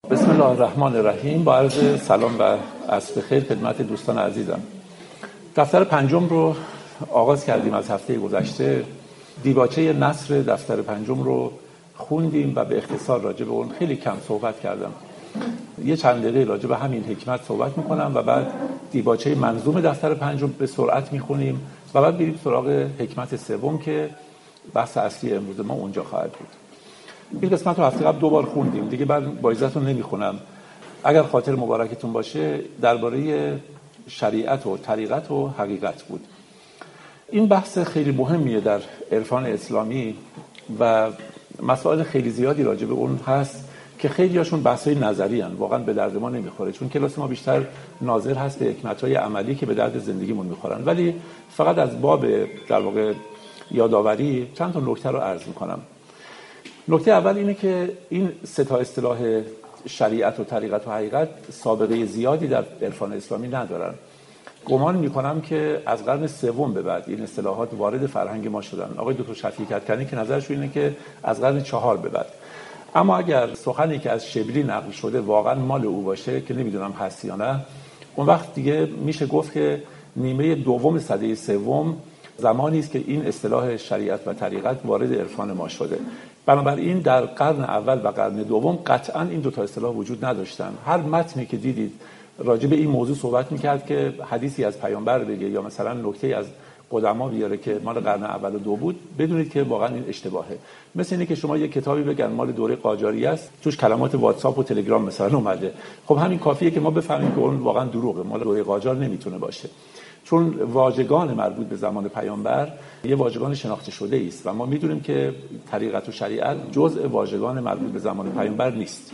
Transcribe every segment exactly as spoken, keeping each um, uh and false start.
بسم الله الرحمن الرحیم. با عرض سلام و عصر بخیر خدمت دوستان عزیزم. دفتر پنجم رو آغاز کردیم از هفته گذشته. دیباچه نصر دفتر پنجم رو خوندیم و به اختصار راجع به اون خیلی کم صحبت کردم. یه چند دقیقه راجع به همین حکمت صحبت میکنم و بعد دیباچه منظوم دفتر پنجم به سرعت میخونیم و بعد بریم سراغ حکمت سوم که بحث اصلی امروز ما اونجا خواهد بود. این قسمت رو هفته قبل دو بار خوندیم، دیگه من با اجازهتون نمیخونم. اگر خاطر مبارکتون باشه درباره شریعت و طریقت و حقیقت بود. این بحث خیلی مهمیه در عرفان اسلامی و مسائل خیلی زیادی راجع به اون هست که خیلی هاشون بحثای نظری هستند، واقعا به درد ما نمیخوره، چون کلاس ما بیشتر ناظر هست به حکمت‌های عملی که به درد زندگیمون میخورن. ولی فقط از باب در واقع یادآوری چند تا نکته رو عرض میکنم. نکته اول اینه که این سه تا اصطلاح شریعت و طریقت و حقیقت سابقه زیادی در عرفان اسلامی ندارن. گمان میکنم که از قرن سوم به بعد این اصطلاحات وارد فرهنگ ما شدن. آقای دکتر شفیعی کدکنی که نظرش اینه که از قرن چهار به بعد. اما اگر سخنی که از شبلی نقل شده واقعا مال او باشه که نمیدونم هست یا نه، اون وقت دیگه میشه گفت که نیمه دوم سده سوم زمانی است که این اصطلاح شریعت و طریقت وارد عرفان ما شده. بنابراین در قرن اول و قرن دوم قطعا این دو تا اصطلاح وجود نداشتن. هر متنی که دیدید راجع به این موضوع صحبت میکرد که حدیثی از پیامبر بگه یا مثلا نکته از قدما بیاره که مال قرن اول و دو بود، بدونید که واقعا این اشتباهه. مثل اینه که شما یک کتابی بگن مال دوره قاجاری است، توش کلمات واتساپ و تلگرام مثلا اومده، خب همین کافیه که ما بفهمیم که اون واقعا دروغه، مال دوره قاجار نمیتونه باشه. چون واژگان مربوط به زمان پیامبر یه واژگان شناخته شده است و ما میدونیم که طریقت و شریعت جزء واژگان مربوط به زمان پیامبر نیست.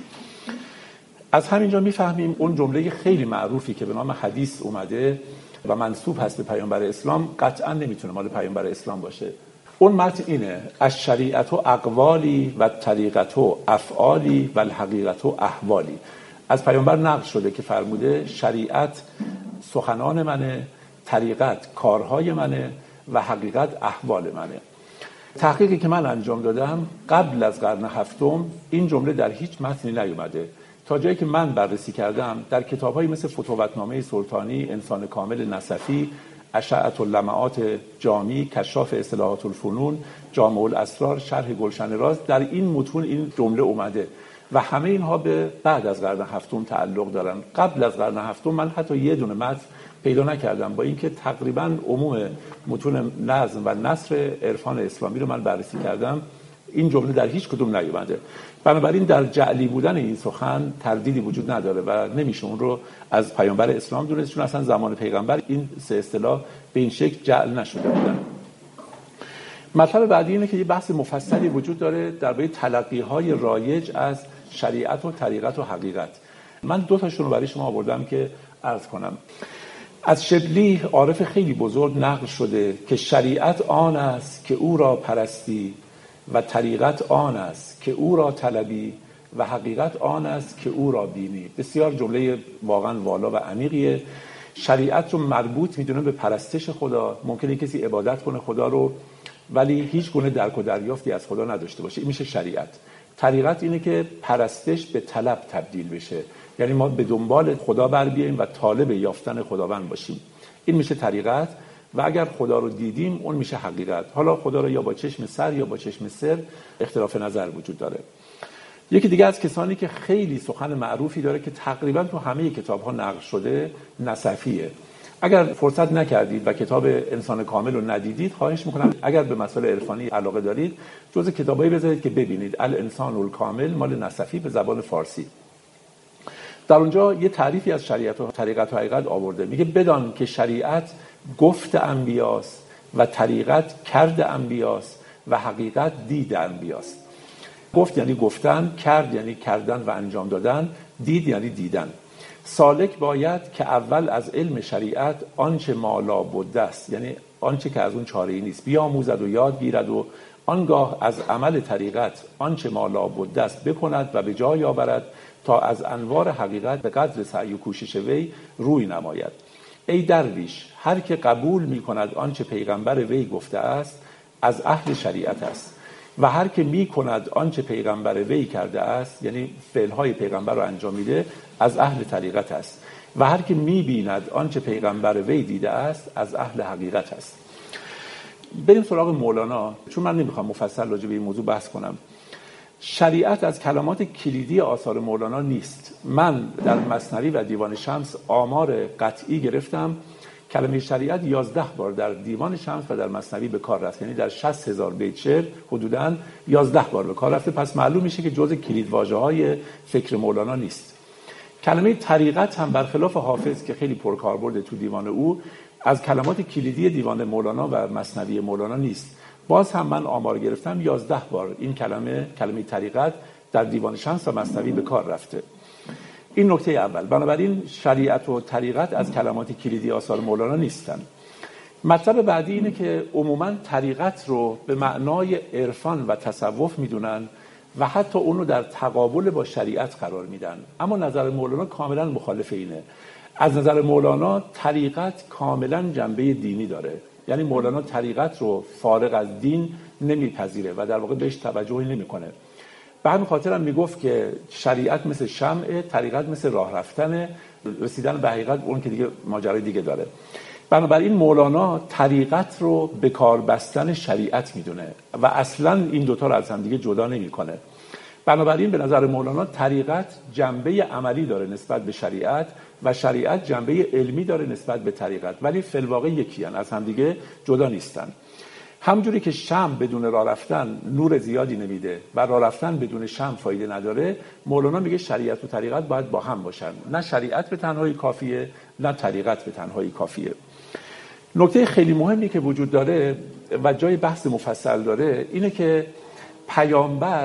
از همینجا میفهمیم اون جمله خیلی معروفی که به نام حدیث اومده و منسوب هست به پیامبر اسلام قطعا نمیتونه مال پیامبر اسلام باشه. اون متن اینه: از شریعت و اقوالی و طریقت و افعالی و الحقیقت و احوالی. از پیامبر نقل شده که فرموده شریعت سخنان منه، طریقت کارهای منه و حقیقت احوال منه. تحقیقی که من انجام دادم قبل از قرن هفتم این جمله در هیچ متنی نیومده. تا جایی که من بررسی کردم در کتاب‌هایی مثل فتوتنامه سلطانی، انسان کامل نصفی، اشعة اللمعات جامی، کشاف اصطلاحات الفنون، جامع الاسرار، شرح گلشن راز، در این متون این جمله اومده و همه اینها به بعد از قرن هفتم تعلق دارن. قبل از قرن هفتم من حتی یه دونه متن پیدا نکردم، با اینکه تقریبا عموم متون نظم و نثر عرفان اسلامی رو من بررسی کردم، این جمله در هیچ کدوم نیومده. بنابراین در جعلی بودن این سخن تردیدی وجود نداره و نمیشه اون رو از پیامبر اسلام دونست، چون اصلا زمان پیغمبر این سه اصطلاح به این شکل جعل نشده بودن. مطلب بعدی اینه که یه بحث مفصلی وجود داره درباره تلقی‌های رایج از شریعت و طریقت و حقیقت. من دو تاشون رو برای شما آوردم که عرض کنم. از شبلی عارف خیلی بزرگ نقل شده که شریعت آن است که او را پرستی و طریقت آن است که او را طلبی و حقیقت آن است که او را بینی. بسیار جمله واقعا والا و عمیقیه. شریعت رو مربوط میدونه به پرستش خدا. ممکنه کسی عبادت کنه خدا رو ولی هیچ گونه درک و دریافتی از خدا نداشته باشه، این میشه شریعت. طریقت اینه که پرستش به طلب تبدیل بشه، یعنی ما به دنبال خدا بر بیاییم و طالب یافتن خداوند باشیم، این میشه طریقت. و اگر خدا رو دیدیم اون میشه حقیقت. حالا خدا رو یا با چشم سر یا با چشم سر اختلاف نظر وجود داره. یکی دیگه از کسانی که خیلی سخن معروفی داره که تقریبا تو همه کتاب‌ها نقل شده نصفیه. اگر فرصت نکردید و کتاب انسان کامل رو ندیدید، خواهش میکنم اگر به مسائل عرفانی علاقه دارید جزء کتابایی بذارید که ببینید. الانسان الکامل مال نصفی به زبان فارسی. در اونجا یه تعریفی از شریعت و طریقت و حقیقت آورده. میگه بدان که شریعت گفت انبیاست و طریقت کرد انبیاست و حقیقت دید انبیاست. گفت یعنی گفتن، کرد یعنی کردن و انجام دادن، دید یعنی دیدن. سالک باید که اول از علم شریعت آنچه مالا بوده است، یعنی آنچه که از اون چاره‌ای نیست، بیاموزد و یاد گیرد و آنگاه از عمل طریقت آنچه مالا بوده است بکند و به جای آورد تا از انوار حقیقت به قدر سعی و کوشش وی روی نماید. ای درویش، هر که قبول می کند آنچه پیغمبر وی گفته است از اهل شریعت است. و هر که می کند آنچه پیغمبر وی کرده است، یعنی فعلهای پیغمبر رو انجام میده، از اهل طریقت است و هر که می بیند آنچه پیغمبر وی دیده است از اهل حقیقت است. بریم سراغ مولانا، چون من نمیخوام مفصل راجع به این موضوع بحث کنم. شریعت از کلمات کلیدی آثار مولانا نیست. من در مثنوی و دیوان شمس آمار قطعی گرفتم، کلمه شریعت یازده بار در دیوان شمس و در مثنوی به کار رفت، یعنی در شصت هزار بیت شعر حدوداً یازده بار به کار رفته. پس معلوم میشه که جزء کلیدواژه‌های فکر مولانا نیست. کلمه طریقت هم برخلاف حافظ که خیلی پرکاربرد تو دیوان او، از کلمات کلیدی دیوان مولانا و مثنوی مولانا نیست. باز هم من آمار گرفتم یازده بار این کلمه کلمه طریقت در دیوان شمس و مثنوی به کار رفته. این نکته اول. بنابراین شریعت و طریقت از کلمات کلیدی آثار مولانا نیستن. مطلب بعدی اینه که عموماً طریقت رو به معنای عرفان و تصوف میدونن و حتی اون رو در تقابل با شریعت قرار میدن، اما نظر مولانا کاملا مخالف اینه. از نظر مولانا طریقت کاملا جنبه دینی داره، یعنی مولانا طریقت رو فارغ از دین نمیپذیره و در واقع بهش توجهی نمیکنه. به همین خاطر هم میگفت که شریعت مثل شمع، طریقت مثل راه رفتن، رسیدن به حقیقت اون که دیگه ماجرای دیگه داره. بنابراین مولانا طریقت رو به کار بستن شریعت میدونه و اصلا این دوتا رو از هم دیگه جدا نمیکنه. بنابراین به نظر مولانا طریقت جنبه عملی داره نسبت به شریعت و شریعت جنبه علمی داره نسبت به طریقت، ولی فی الواقع یکی هن، از هم دیگه جدا نیستن. همونجوری که شمع بدون راه رفتن نور زیادی نمیده و راه رفتن بدون شمع فایده نداره، مولانا میگه شریعت و طریقت باید با هم باشن. نه شریعت به تنهایی کافیه، نه طریقت به تنهایی کافیه. نکته خیلی مهمی که وجود داره و جای بحث مفصل داره اینه که پیامبر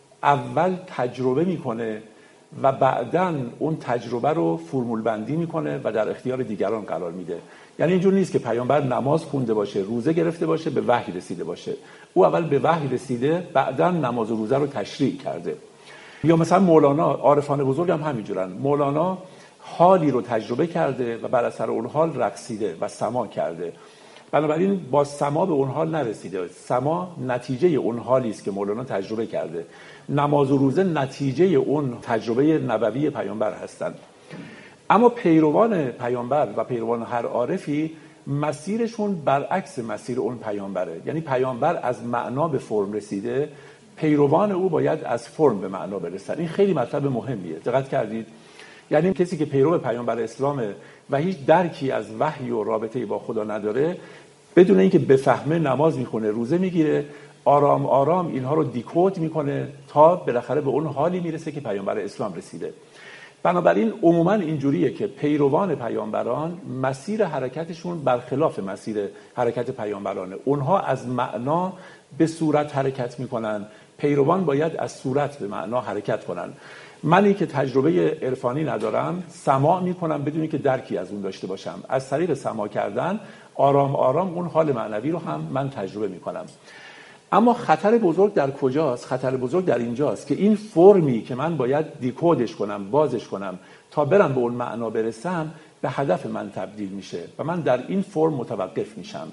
اول تجربه میکنه و بعداً اون تجربه رو فرمول بندی میکنه و در اختیار دیگران قرار میده. یعنی اینجور نیست که پیامبر نماز خونده باشه، روزه گرفته باشه، به وحی رسیده باشه. او اول به وحی رسیده، بعداً نماز و روزه رو تشریع کرده. یا مثلا مولانا، عارفان بزرگ هم همینجورن. مولانا حالی رو تجربه کرده و بر اثر اون حال رقصیده و سما کرده. بنابراین با سما به اون حال نرسیده. سما نتیجه اون حالی است که مولانا تجربه کرده. نماز و روزه نتیجه اون تجربه نبوی پیامبر هستند. اما پیروان پیامبر و پیروان هر عارفی مسیرشون برعکس مسیر اون پیامبره. یعنی پیامبر از معنا به فرم رسیده، پیروان او باید از فرم به معنا برسن. این خیلی مطلب مهمیه. دقت کردید؟ یعنی کسی که پیرو پیامبر اسلامه و هیچ درکی از وحی و رابطه‌ای با خدا نداره، بدون اینکه بفهمه نماز میخونه، روزه میگیره، آرام آرام اینها رو دیکود میکنه تا بالاخره به اون حالی میرسه که پیامبر اسلام رسیده. بنابراین عموما اینجوریه که پیروان پیامبران مسیر حرکتشون برخلاف مسیر حرکت پیامبرانه. اونها از معنا به صورت حرکت میکنن، پیروان باید از صورت به معنا حرکت کنن. منی که تجربه عرفانی ندارم سماع میکنم بدون اینکه درکی از اون داشته باشم. از طریق سماع کردن آرام آرام اون حال معنوی رو هم من تجربه میکنم. اما خطر بزرگ در کجاست؟ خطر بزرگ در اینجاست که این فرمی که من باید دیکودش کنم، بازش کنم تا برم به اون معنا برسم، به هدف من تبدیل میشه و من در این فرم متوقف میشم.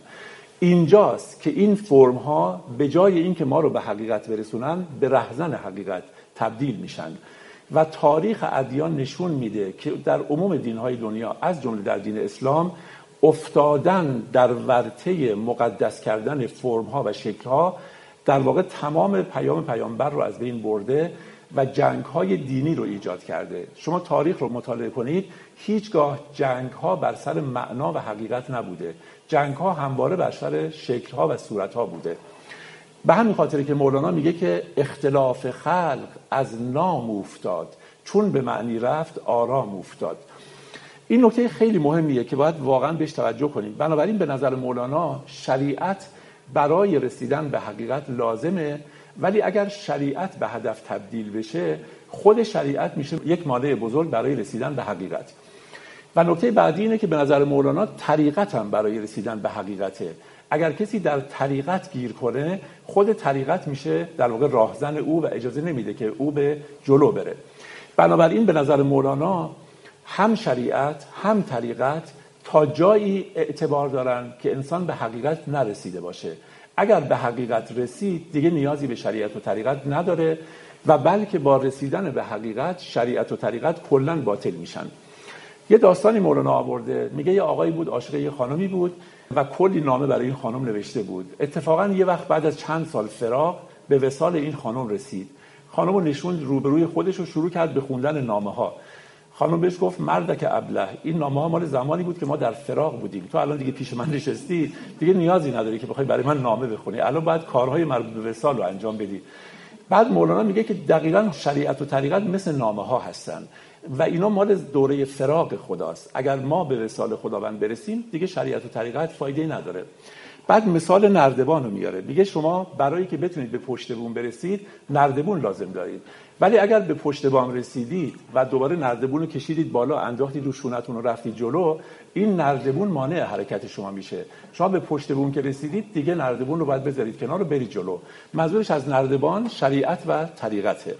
اینجاست که این فرم ها به جای اینکه ما رو به حقیقت برسونن، به رهزن حقیقت تبدیل میشن. و تاریخ ادیان نشون میده که در عموم دینهای دنیا از جمله در دین اسلام افتادن در ورطه مقدس کردن فرم‌ها و شکل‌ها در واقع تمام پیام پیامبر رو از بین برده و جنگ‌های دینی رو ایجاد کرده. شما تاریخ رو مطالعه کنید، هیچگاه جنگ‌ها بر سر معنا و حقیقت نبوده. جنگ‌ها همواره بر سر شکل‌ها و صورت‌ها بوده. به همین خاطره که مولانا میگه که اختلاف خلق از نام افتاد، چون به معنی رفت آرام افتاد. این نکته خیلی مهمیه که باید واقعا بهش توجه کنیم. بنابراین به نظر مولانا شریعت برای رسیدن به حقیقت لازمه، ولی اگر شریعت به هدف تبدیل بشه، خود شریعت میشه یک مانع بزرگ برای رسیدن به حقیقت. و نکته بعدی اینه که به نظر مولانا طریقت هم برای رسیدن به حقیقته. اگر کسی در طریقت گیر کنه، خود طریقت میشه در واقع راهزن او و اجازه نمیده که او به جلو بره. بنابراین به نظر مولانا هم شریعت هم طریقت تا جایی اعتبار دارن که انسان به حقیقت نرسیده باشه. اگر به حقیقت رسید دیگه نیازی به شریعت و طریقت نداره و بلکه با رسیدن به حقیقت شریعت و طریقت کلاً باطل میشن. یه داستانی مولانا آورده، میگه یه آقایی بود عاشق یه خانمی بود و کلی نامه برای این خانم نوشته بود. اتفاقاً یه وقت بعد از چند سال فراق به وصال این خانم رسید. خانم رو نشوند روبروی خودش و شروع کرد به خوندن نامه‌ها. خانم بهش گفت مردک ابله، این نامه‌ها مال زمانی بود که ما در فراق بودیم، تو الان دیگه پیش من نشستی، دیگه نیازی نداری که بخوای برای من نامه بخونی، الان باید کارهای مربوط به وصال رو انجام بدی. بعد مولانا میگه که دقیقاً شریعت و طریقت مثل نامه‌ها هستن و اینا مال دوره فراق خداست. اگر ما به وصال خداوند برسیم دیگه شریعت و طریقت فایده نداره. بعد مثال نردبان رو میاره، میگه شما برای که بتونید به پشت بوم برسید نردبون لازم دارید، ولی اگر به پشت بام رسیدید و دوباره نردبون رو کشیدید بالا، انداختید رو شونتون و رفتید جلو، این نردبون مانع حرکت شما میشه. شما به پشت بوم که رسیدید دیگه نردبون رو باید بذارید کنار و برید جلو. منظورش از نردبان شریعت و طریقته.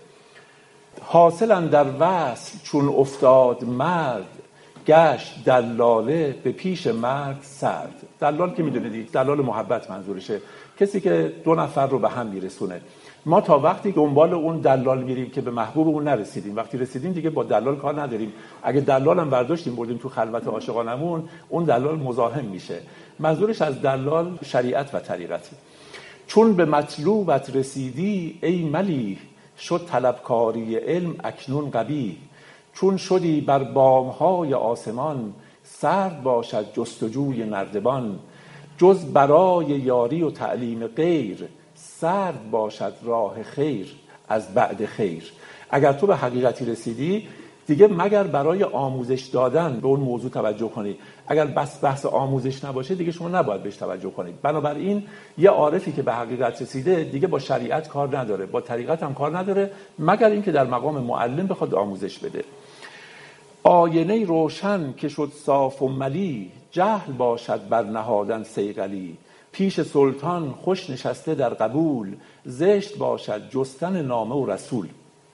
حاصلا در وصل چون افتاد مرد، گشت دلاله به پیش مرد سرد. دلال که میدونید دلال محبت منظورشه، کسی که دو نفر رو به هم میرسونه. ما تا وقتی دنبال اون دلال میریم که به محبوب اون نرسیدیم، وقتی رسیدیم دیگه با دلال کار نداریم. اگه دلال هم برداشتیم بردیم تو خلوت عاشقانمون، اون دلال مزاحم میشه. منظورش از دلال شریعت و طریقته. چون به مطلوبت رسیدی ای ملیح، شد طلبکاری علم اکنون قبیح. چون شدی بر بامهای آسمان، سرد باشد جستجوی نردبان. جز برای یاری و تعلیم غیر، سرد باشد راه خیر از بعد خیر. اگر تو به حقیقتی رسیدی دیگه مگر برای آموزش دادن به اون موضوع توجه کنی. اگر بس بحث آموزش نباشه دیگه شما نباید بهش توجه کنید. بنابراین یه عارفی که به حقیقت رسیده دیگه با شریعت کار نداره، با طریقت هم کار نداره، مگر اینکه در مقام معلم بخواد آموزش بده. آینه روشن که شد صاف و ملی، جهل باشد بر نهادن صیقلی. پیش سلطان خوش نشسته در قبول، زشت باشد جستن نامه و رسول.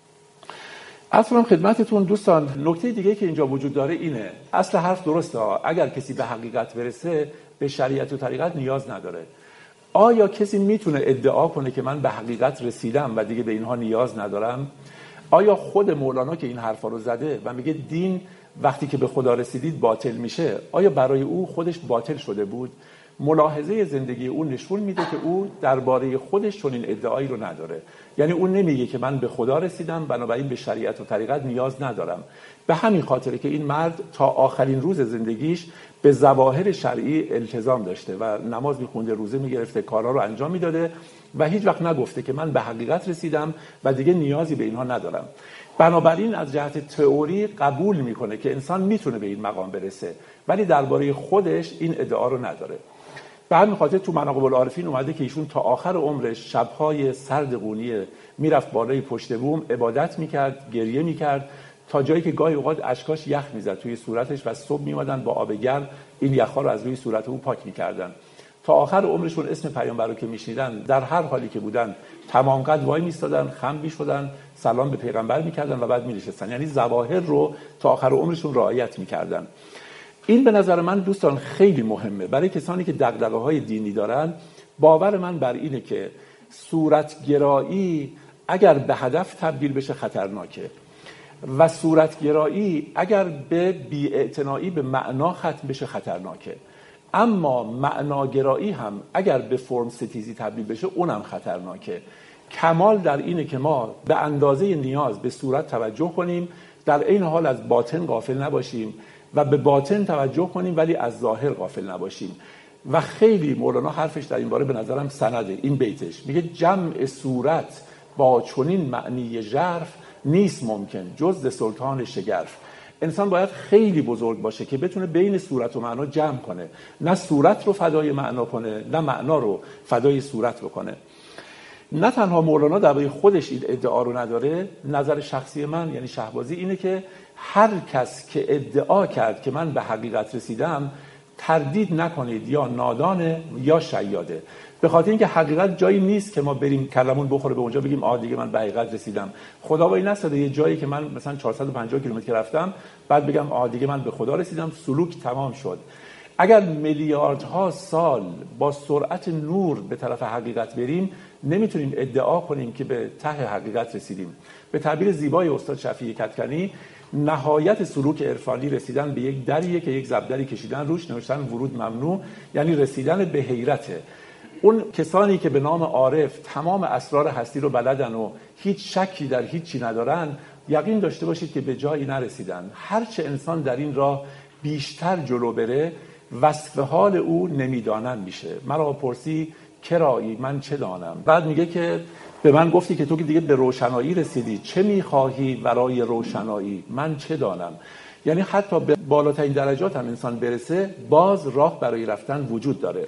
اصلا خدمتتون دوستان نکته دیگه که اینجا وجود داره اینه، اصل حرف درسته، اگر کسی به حقیقت برسه به شریعت و طریقت نیاز نداره. آیا کسی میتونه ادعا کنه که من به حقیقت رسیدم و دیگه به اینها نیاز ندارم؟ آیا خود مولانا که این حرفا رو زده و میگه دین وقتی که به خدا رسیدید باطل میشه، آیا برای او خودش باطل شده بود؟ ملاحظه زندگی او نشون میده که او درباره خودش چنین ادعایی رو نداره. یعنی او نمیگه که من به خدا رسیدم بنابراین به شریعت و طریقت نیاز ندارم. به همین خاطره که این مرد تا آخرین روز زندگیش به ظواهر شرعی التزام داشته و نماز میخونده، روزه میگرفته، کارها رو انجام میداده و هیچ وقت نگفته که من به حقیقت رسیدم و دیگه نیازی به اینها ندارم. بنابراین از جهت تئوری قبول میکنه که انسان میتونه به این مقام برسه، ولی درباره خودش این ادعا رو نداره. به همین خاطر تو مناقب العارفین اومده که ایشون تا آخر عمرش شب‌های سرد قونیه میرفت بالای پشت بوم عبادت میکرد، گریه میکرد، تا جایی که گاهی اوقات اشکاش یخ میزد توی صورتش و صبح میومدن با آب گرم این یخ‌ها رو از روی صورت او پاک میکردن. تا آخر عمرشون اسم پیامبر رو که میشنیدن در هر حالی که بودن تمام قد وای میستادن، خم میشدن، سلام به پیغمبر میکردن و بعد مینشستن. یعنی ظواهر رو تا آخر عمرشون رعایت میکردن. این به نظر من دوستان خیلی مهمه برای کسانی که دغدغه‌های دینی دارن. باور من بر اینه که صورتگرایی اگر به هدف تبدیل بشه خطرناکه و صورتگرایی اگر به بی‌اعتنایی به معنا ختم بشه خطرناکه. اما معناگرایی هم اگر به فرم ستیزی تبدیل بشه اونم خطرناکه. کمال در اینه که ما به اندازه نیاز به صورت توجه کنیم، در این حال از باطن غافل نباشیم و به باطن توجه کنیم ولی از ظاهر غافل نباشیم. و خیلی مولانا حرفش در این باره به نظرم سنده. این بیتش میگه جمع صورت با چنین معنی ژرف، نیست ممکن جز سلطان شگرف. انسان باید خیلی بزرگ باشه که بتونه بین صورت و معنا جمع کنه، نه صورت رو فدای معنا کنه نه معنا رو فدای صورت بکنه. نه تنها مولانا درباره خودش این ادعا رو نداره، نظر شخصی من یعنی شهبازی اینه که هر کس که ادعا کرد که من به حقیقت رسیدم تردید نکنید یا نادانه یا شیاده. به خاطر اینکه حقیقت جایی نیست که ما بریم کلمون بخوره به اونجا بگیم آ دیگه من به حقیقت رسیدم. خدا وای نساده یه جایی که من مثلا چهارصد و پنجاه کیلومتر رفتم بعد بگم آ دیگه من به خدا رسیدم، سلوک تمام شد. اگر میلیاردها سال با سرعت نور به طرف حقیقت بریم، نمیتونیم ادعا کنیم که به ته حقیقت رسیدیم. به تعبیر زیبای استاد شفیعی کدکنی، نهایت سلوک عرفانی رسیدن به یک دریه که یک زبدری کشیدن روش نوشتن ورود ممنوع، یعنی رسیدن به حیرته. اون کسانی که به نام عارف تمام اسرار هستی رو بلدن و هیچ شکی در هیچی ندارن، یقین داشته باشید که به جایی نرسیدن. هرچه انسان در این راه بیشتر جلو بره، وصف حال او نمیدانن میشه. مرا پرسی کرایی، من چه دانم. بعد میگه که به من گفتی که تو که دیگه به روشنایی رسیدی، چه میخواهی ورای روشنایی، من چه دانم. یعنی حتی به بالاترین درجات هم انسان برسه، باز راه برای رفتن وجود داره.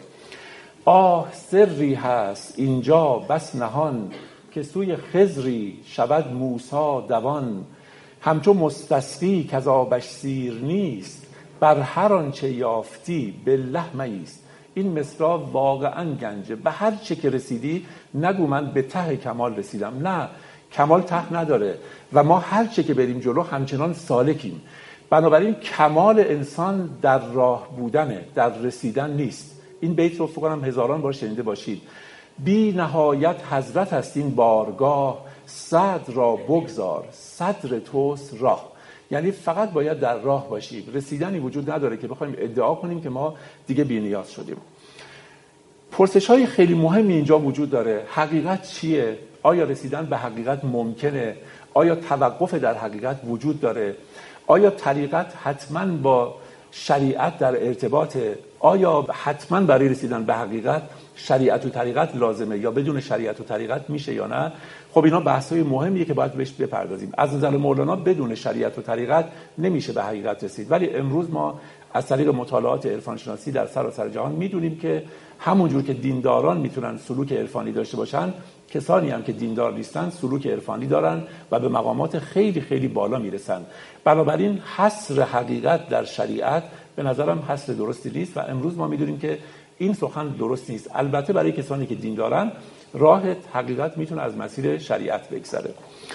آه سری هست اینجا بس نهان، که سوی خضری شود موسی دوان. همچو مستسقی کز آبش سیر نیست، بر هر آنچه یافتی بالله مایست. این مصرع واقعا گنجه. به هر چه که رسیدی نگو من به ته کمال رسیدم، نه، کمال ته نداره و ما هر چه که بریم جلو همچنان سالکیم. بنابراین کمال انسان در راه بودنه، در رسیدن نیست. این بیت رو فکر کنم هزاران بار شنیده باشید. بی نهایت حضرت است این بارگاه، صدر را بگذار صدر توست راه. یعنی فقط باید در راه باشیم. رسیدنی وجود نداره که بخوایم ادعا کنیم که ما دیگه بی‌نیاز شدیم. پرسش‌های خیلی مهمی اینجا وجود داره. حقیقت چیه؟ آیا رسیدن به حقیقت ممکنه؟ آیا توقف در حقیقت وجود داره؟ آیا طریقت حتما با شریعت در ارتباطه؟ آیا حتما برای رسیدن به حقیقت شریعت و طریقت لازمه یا بدون شریعت و طریقت میشه یا نه؟ خب اینا بحث‌های مهمیه که باید بهش بپردازیم. از نظر مولانا بدون شریعت و طریقت نمیشه به حقیقت رسید، ولی امروز ما از طریق مطالعات عرفان شناسی در سراسر جهان میدونیم که همونجور که دینداران میتونن سلوک عرفانی داشته باشن، کسانی هم که دیندار نیستن سلوک عرفانی دارن و به مقامات خیلی خیلی بالا میرسن. بنابراین حصر حقیقت در شریعت به نظرم حصر درستی نیست و امروز ما میدونیم که این سخن درست نیست. البته برای کسانی که دین دارن راه حقیقت میتونه از مسیر شریعت بگذره.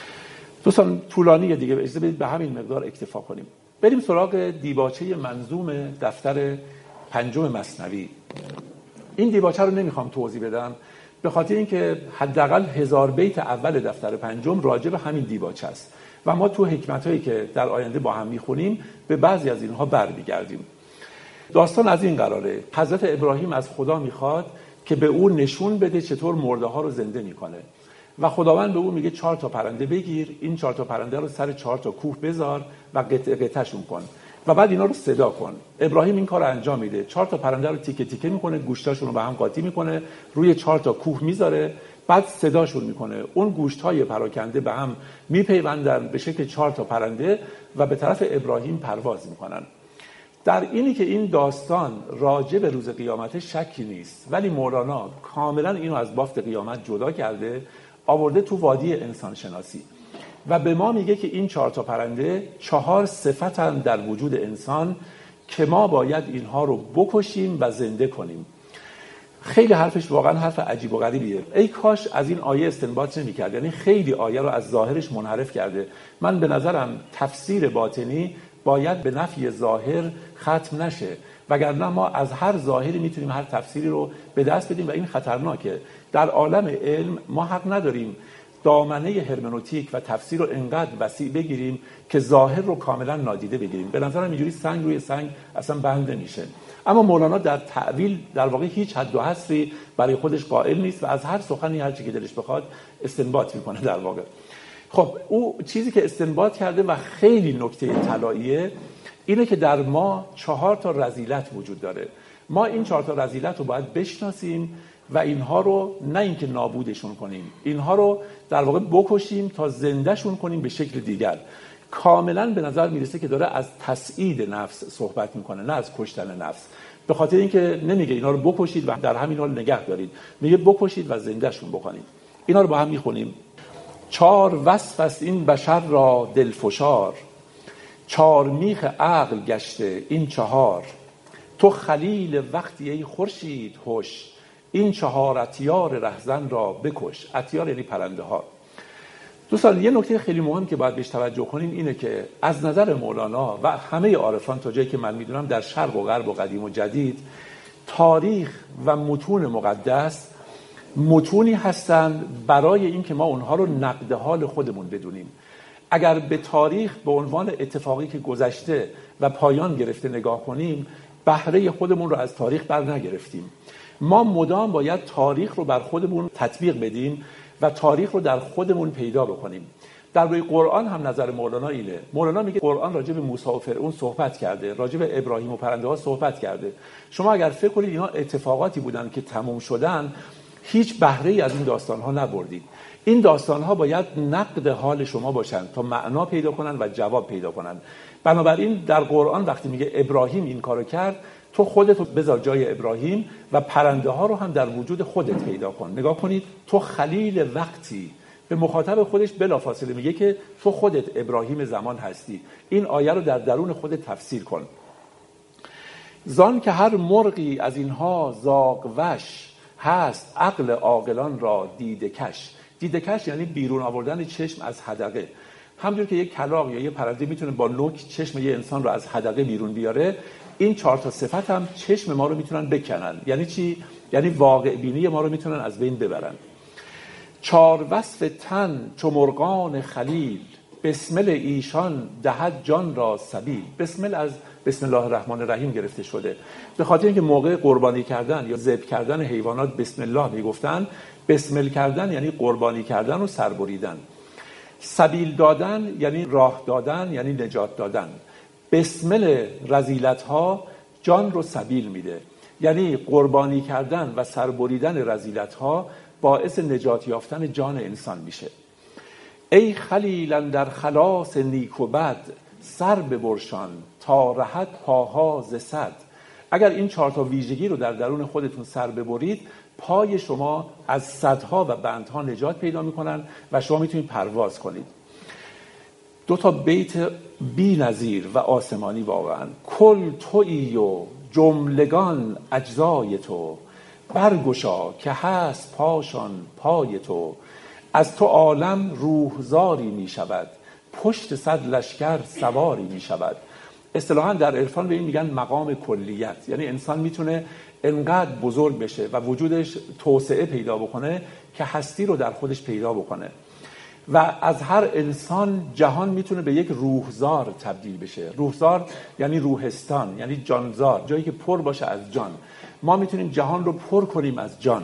دوستان طولانی دیگه اجازه بدید به همین مقدار اکتفا کنیم. بریم سراغ دیباچه منظوم دفتر پنجم مثنوی. این دیباچه رو نمیخوام توضیح بدم به خاطر اینکه حداقل هزار بیت اول دفتر پنجم راجع به همین دیباچه است و ما تو حکمتایی که در آینده با هم میخونیم به بعضی از اینها برمیگردیم. داستان از این قراره: حضرت ابراهیم از خدا میخواد که به او نشون بده چطور مرده ها رو زنده میکنه و خداوند به او میگه چهار تا پرنده بگیر، این چهار تا پرنده رو سر چهار تا کوه بذار و قطعه قطعه‌شون کن و بعد اینا رو صدا کن. ابراهیم این کار رو انجام میده، چهار تا پرنده رو تیکه تیکه میکنه، گوشتاشون رو به هم قاطی میکنه، روی چهار تا کوه میذاره، بعد صداشون میکنه. اون گوشت‌های پراکنده به هم میپیوندن به شکل چهار تا پرنده و به طرف ابراهیم پرواز میکنن. در اینی که این داستان راجع به روز قیامت شکی نیست، ولی مولانا کاملا اینو از بافت قیامت جدا کرده، آورده تو وادی انسان شناسی و به ما میگه که این چهار تا پرنده چهار صفتن در وجود انسان که ما باید اینها رو بکشیم و زنده کنیم. خیلی حرفش واقعا حرف عجیب و غریبیه. ای کاش از این آیه استنباط نمی‌کرد. یعنی خیلی آیه رو از ظاهرش منحرف کرده. من به نظرم تفسیر باطنی باید به نفی ظاهر ختم نشه، وگرنه ما از هر ظاهری میتونیم هر تفسیری رو به دست بدیم و این خطرناکه. در عالم علم ما حق نداریم دامنه هرمنوتیک و تفسیر رو انقدر وسیع بگیریم که ظاهر رو کاملا نادیده بگیریم. به نظرم اینجوری سنگ روی سنگ اصلا بند نمیشه. اما مولانا در تعویل در واقع هیچ حد و حصری برای خودش قائل نیست و از هر سخنی هر چی که دلش بخواد استنباط میکنه در واقع. خب او چیزی که استنباط کرده و خیلی نکته طلاییه اینه که در ما چهار تا رذیلت وجود داره. ما این چهار تا رذیلت رو باید بشناسیم و اینها رو نه اینکه نابودشون کنیم، اینها رو در واقع بکشیم تا زندهشون کنیم به شکل دیگر. کاملا به نظر میرسه که داره از تسعید نفس صحبت میکنه، نه از کشتن نفس. به خاطر اینکه نمیگه اینا رو بکشید و در همین حال نگه دارید، میگه بکشید و زندهشون بکنید. اینا رو با هم میخونیم. چار وصف است این بشر را دلفشار، چار میخ عقل گشته این چهار. تو خلیل وقتی ای خورشید هوش، این چهار اطیار رهزن را بکش. اطیار یعنی پرنده ها. دوستان یه نکته خیلی مهم که باید بهش توجه کنیم اینه که از نظر مولانا و همه عارفان تا جایی که من میدونم در شرق و غرب و قدیم و جدید، تاریخ و متون مقدس متونی هستند برای اینکه ما اونها رو نقد حال خودمون بدونیم. اگر به تاریخ به عنوان اتفاقی که گذشته و پایان گرفته نگاه کنیم، بهره خودمون رو از تاریخ بر نگرفتیم. ما مدام باید تاریخ رو بر خودمون تطبیق بدیم و تاریخ رو در خودمون پیدا بکنیم. در روی قرآن هم نظر مولانا اینه. مولانا میگه قرآن راجع به موسی و فرعون صحبت کرده، راجع به ابراهیم و پرنده ها صحبت کرده. شما اگر فکر کنید اینا اتفاقاتی بودن که تموم شدن، هیچ بهره ای از این داستان ها نبردید. این داستان ها باید نقد حال شما باشن تا معنا پیدا کنن و جواب پیدا کنن. بنابراین در قرآن وقتی میگه ابراهیم این کارو کرد، تو خودت رو بذار جای ابراهیم و پرنده ها رو هم در وجود خودت پیدا کن. نگاه کنید، تو خلیل وقتی به مخاطب خودش بلافاصله میگه که تو خودت ابراهیم زمان هستی. این آیه رو در درون خودت تفسیر کن. زان که هر مرغی از اینها زاغ وش، هست عقل عاقلان را دیده کش. دیده کش یعنی بیرون آوردن چشم از حدقه. همونجور که یک کلاغ یا یک پرنده میتونه با نوک چشم یه انسان رو از حدقه بیرون بیاره، این چهار تا صفت هم چشم ما رو میتونن بکنن. یعنی چی؟ یعنی واقع بینی ما رو میتونن از بین ببرن. چهار وصف تن چو مرغان خلیل، بسمل ایشان دهد جان را سبیل. بسمل از بسم الله الرحمن الرحیم گرفته شده. به خاطر اینکه موقع قربانی کردن یا ذبح کردن حیوانات بسم الله میگفتن، بسمل کردن یعنی قربانی کردن و سربریدن. سبیل دادن یعنی راه دادن، یعنی نجات دادن. بسمل رذیلت ها جان رو سبیل میده، یعنی قربانی کردن و سربریدن رذیلت ها باعث نجات یافتن جان انسان میشه. ای خلیل در خلاص نیک و بد، سر ببرشان تا رهد پاها ز صد. اگر این چهار تا ویژگی رو در درون خودتون سر ببرید، پای شما از صدها و بندها نجات پیدا میکنن و شما میتونید پرواز کنید. دو تا بیت بی نظیر و آسمانی واقعا. کل تویی و جملگان اجزای تو، برگشا که هست پاشان پای تو. از تو عالم روحزاری می شود، پشت صد لشکر سواری می شود. اصطلاحاً در عرفان به این میگن مقام کلیت، یعنی انسان میتونه انقدر بزرگ بشه و وجودش توسعه پیدا بکنه که هستی رو در خودش پیدا بکنه و از هر انسان جهان میتونه به یک روحزار تبدیل بشه. روحزار یعنی روحستان، یعنی جانزار، جایی که پر باشه از جان. ما میتونیم جهان رو پر کنیم از جان.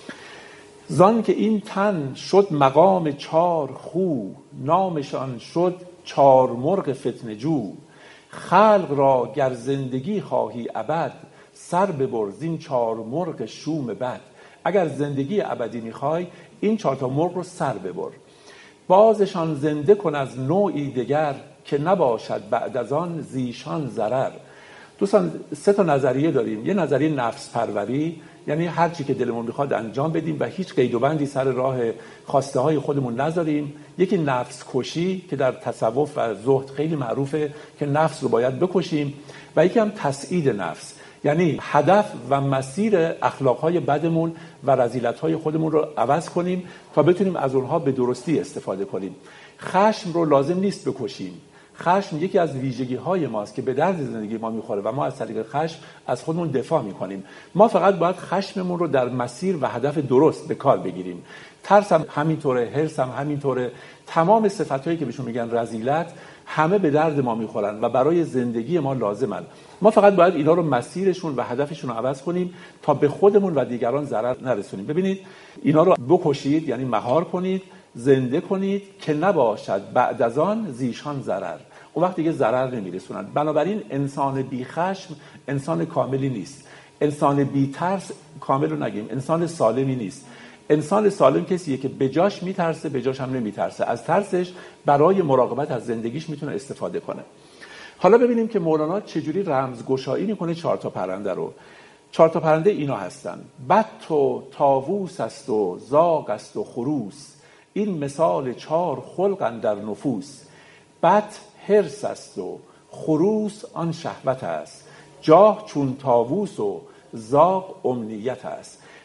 زان که این تن شد مقام چار خو، نامشان شد چار مرغ فتنه جو. خلق را گر زندگی خواهی ابد، سر ببر زین چار مرغ شوم بد. اگر زندگی ابدی میخوای، این چهار تا مرغ رو سر ببر. بازشان زنده کن از نوعی دگر، که نباشد بعد از آن زیشان ضرر. دوستان سه تا نظریه داریم. یه نظریه نفس پروری، یعنی هر چی که دلمون میخواد انجام بدیم و هیچ قید و بندی سر راه خواسته های خودمون نذاریم. یکی نفس کشی که در تصوف و زهد خیلی معروفه که نفس رو باید بکشیم، و یکی هم تسعید نفس، یعنی هدف و مسیر اخلاقهای بدمون و رذیلت‌های خودمون رو عوض کنیم تا بتونیم از اونها به درستی استفاده کنیم. خشم رو لازم نیست بکشیم. خشم یکی از ویژگی‌های ماست که به درد زندگی ما می‌خوره و ما از طریق خشم از خودمون دفاع می‌کنیم. ما فقط باید خشممون رو در مسیر و هدف درست به کار بگیریم. ترس هم همینطوره، حرص هم همینطوره. تمام صفاتایی که بهشون میگن رذیلت همه به درد ما می‌خورن و برای زندگی ما لازمن. ما فقط باید اینا رو مسیرشون و هدفشون رو عوض کنیم تا به خودمون و دیگران ضرر نرسونیم. ببینید اینا رو بکشید، یعنی مهار کنید، زنده کنید که نباشد بعد از آن زیشان ضرر. اون وقت دیگه ضرر نمیرسونن. بنابراین انسان بی خشم انسان کاملی نیست. انسان بی ترس کامل رو نگیم، انسان سالمی نیست. انسان سالم کسیه که بجاش میترسه، بجاش هم نمیترسه. از ترسش برای مراقبت از زندگیش میتونه استفاده کنه. حالا ببینیم که مولانا چجوری رمزگشایی میکنه چهار تا پرنده رو. چهار تا پرنده اینا هستن: بط و طاووس است و زاغ است و خروس، این مثال چهار خلق اندر نفوس. بط حرص است و خروس آن شهوت است، جاه چون طاووس و زاغ امنیت است.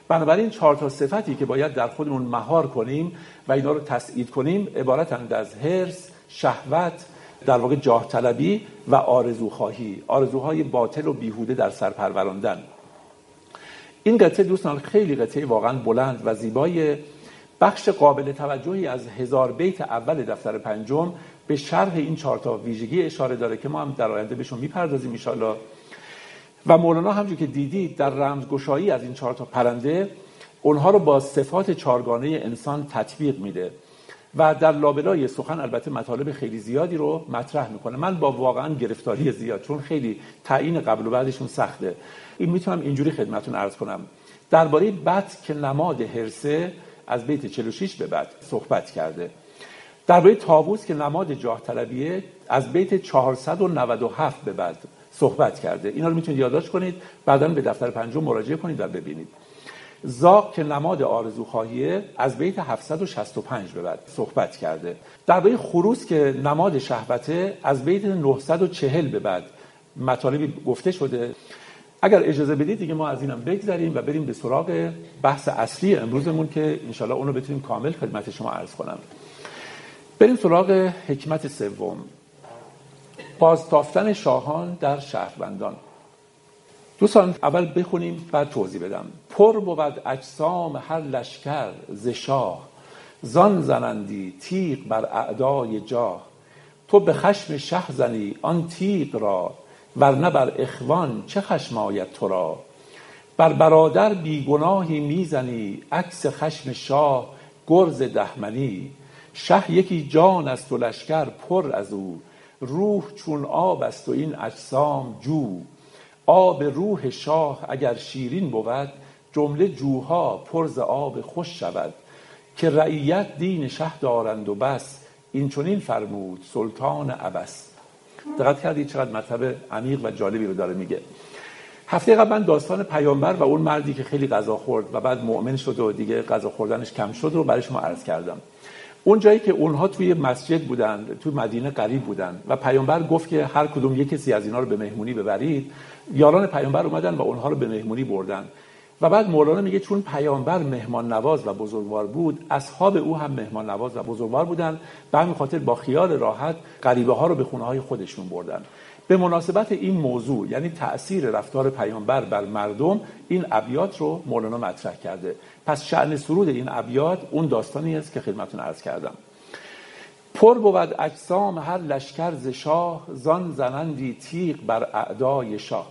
بنابراین چهار تا صفتی که باید در خودمون مهار کنیم و اینا رو تسعید کنیم عبارتند از حرص، شهوت، در واقع جاه طلبی و آرزوخواهی، آرزوهای باطل و بیهوده در سر پروراندن. این قطعه دوستان خیلی قطعه واقعا بلند و زیبای، بخش قابل توجهی از هزار بیت اول دفتر پنجم به شرح این چهار تا ویژگی اشاره داره که ما هم در آینده بهشون میپردازیم ان شاءالله. و مولانا همونجوری که دیدید در رمزگشایی از این چهار تا پرنده اونها رو با صفات چهارگانه انسان تطبیق میده و در لابلای سخن البته مطالب خیلی زیادی رو مطرح میکنه. من با واقعا گرفتاری زیاد، چون خیلی تعیین قبل و بعدشون سخته، این میتونم اینجوری خدمتتون عرض کنم. درباره بط که نماد حرصه از بیت چهل و شش به بعد صحبت کرده. درباره طاووس که نماد جاه طلبیه از بیت چهارصد و نود و هفت به بعد صحبت کرده. اینا رو میتونید یادداشت کنید، بعداً به دفتر پنجم مراجعه کنید و ببینید. زاغ که نماد آرزوخواهیه از بیت هفتصد و شصت و پنج به بعد صحبت کرده. درباره خروس که نماد شهوته از بیت نهصد و چهل به بعد مطالبی گفته شده. اگر اجازه بدید دیگه ما از اینم بگذریم و بریم به سراغ بحث اصلی امروزمون که انشالله اونو بتونیم کامل خدمت شما عرض کنم. بریم سراغ حکمت سوم، بازتافتن شاهان در شهروندان. دوستان اول بخونیم بعد توضیح بدم. پر بود اجسام هر لشکر ز شاه، زان زنندی تیغ بر اعدای جاه. تو به خشم شه زنی آن تیغ را، ورنه بر اخوان چه خشم آید تو را. بر برادر بیگناهی میزنی عکس خشم شاه گرز دهمنی. شه یکی جان است و لشکر پر از او، روح چون آب است و این اجسام جو. آب روح شاه اگر شیرین بود، جمله جوها پر ز آب خوش شود. که رعیت دین شه دارند و بس، این چنین فرمود سلطان ابس. دقت کردید چقدر مطلب عمیق و جالبی رو داره میگه. هفته قبل من داستان پیامبر و اون مردی که خیلی غذا خورد و بعد مؤمن شد و دیگه غذا خوردنش کم شد رو برای شما عرض کردم. اون جایی که اونها توی مسجد بودن، توی مدینه غریب بودن و پیامبر گفت که هر کدوم یک کسی از اینا رو به مهمونی ببرید، یاران پیامبر اومدن و اونها رو به مهمونی بردن. و بعد مولانا میگه چون پیامبر مهمان نواز و بزرگوار بود، اصحاب او هم مهمان نواز و بزرگوار بودن، به همین خاطر با خیال راحت غریبه ها رو به خونه های خودشون بردن. به مناسبت این موضوع، یعنی تأثیر رفتار پیامبر بر مردم، این ابیات رو مولانا مطرح کرده. پس شأن سرود این ابیات اون داستانی است که خدمتتون عرض کردم. پر بود اجسام هر لشکر ز شاه، زان زنندی تیغ بر اعدای شاه.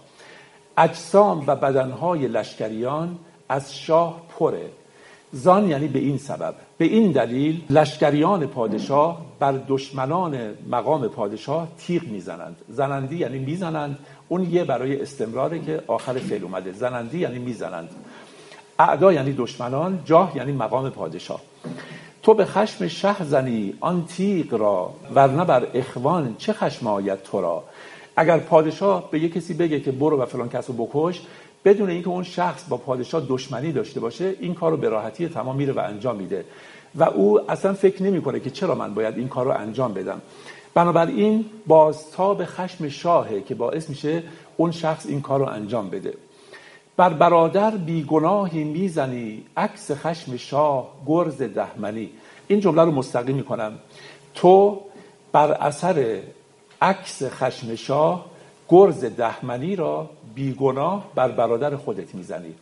اجسام و بدنهای لشکریان از شاه پره. زان یعنی به این سبب، به این دلیل لشکریان پادشاه بر دشمنان مقام پادشاه تیغ میزنند. زنندی یعنی میزنند، اون یه برای استمراره که آخر فعل اومده. زنندی یعنی میزنند. اعدا یعنی دشمنان، جاه یعنی مقام پادشاه. تو به خشم شه زنی آن تیغ را، ورنه بر اخوان چه خشم آید تو را. اگر پادشاه به یک کسی بگه که برو و فلان کسو بکش، بدون اینکه اون شخص با پادشاه دشمنی داشته باشه، این کارو به راحتی تمام میره و انجام میده و او اصلا فکر نمیکنه که چرا من باید این کارو انجام بدم. بنابراین بازتاب خشم شاهه که باعث میشه اون شخص این کارو انجام بده. بر برادر بیگناهی میزنی عکس خشم شاه گرز دهمنی. این جمله رو مستقیم میکنم. تو بر اثر عکس خشم شاه گرز دهمنی را بیگناه بر برادر خودت میزنی.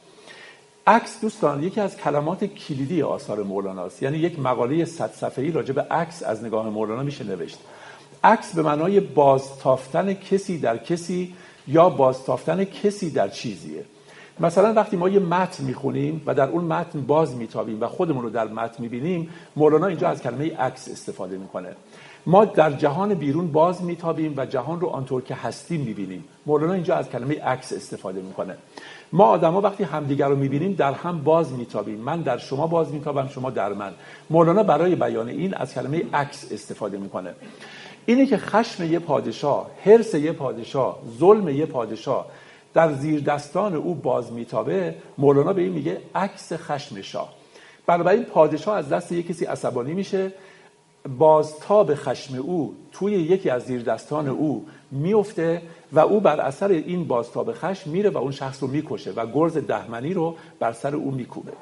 عکس دوستان یکی از کلمات کلیدی آثار مولاناست. یعنی یک مقاله صد صفحه‌ای راجع به عکس از نگاه مولانا میشه نوشت. عکس به معنای بازتافتن کسی در کسی یا بازتافتن کسی در چیزیه. مثلا وقتی ما یه متن میخونیم و در اون متن باز میتابیم و خودمون رو در متن میبینیم، مولانا اینجا از کلمه عکس استفاده میکنه. ما در جهان بیرون باز میتابیم و جهان رو آنطور که هستیم میبینیم. مولانا اینجا از کلمه عکس استفاده میکنه. ما آدما وقتی همدیگر رو میبینیم در هم باز میتابیم. من در شما باز میتابم، شما در من. مولانا برای بیان این از کلمه عکس استفاده میکنه. اینه که خشم یه پادشاه، حرص یه پادشاه، ظلم یه پادشاه در زیر دستان او باز میتابه، مولانا به این میگه عکس خشم شاه. بنابراین پادشاه از دست یه کسی عصبانی میشه، بازتاب خشم او توی یکی از زیردستان او میفته و او بر اثر این بازتاب خشم میره و اون شخص رو میکشه و گرز دهمنی رو بر سر او میکوبه.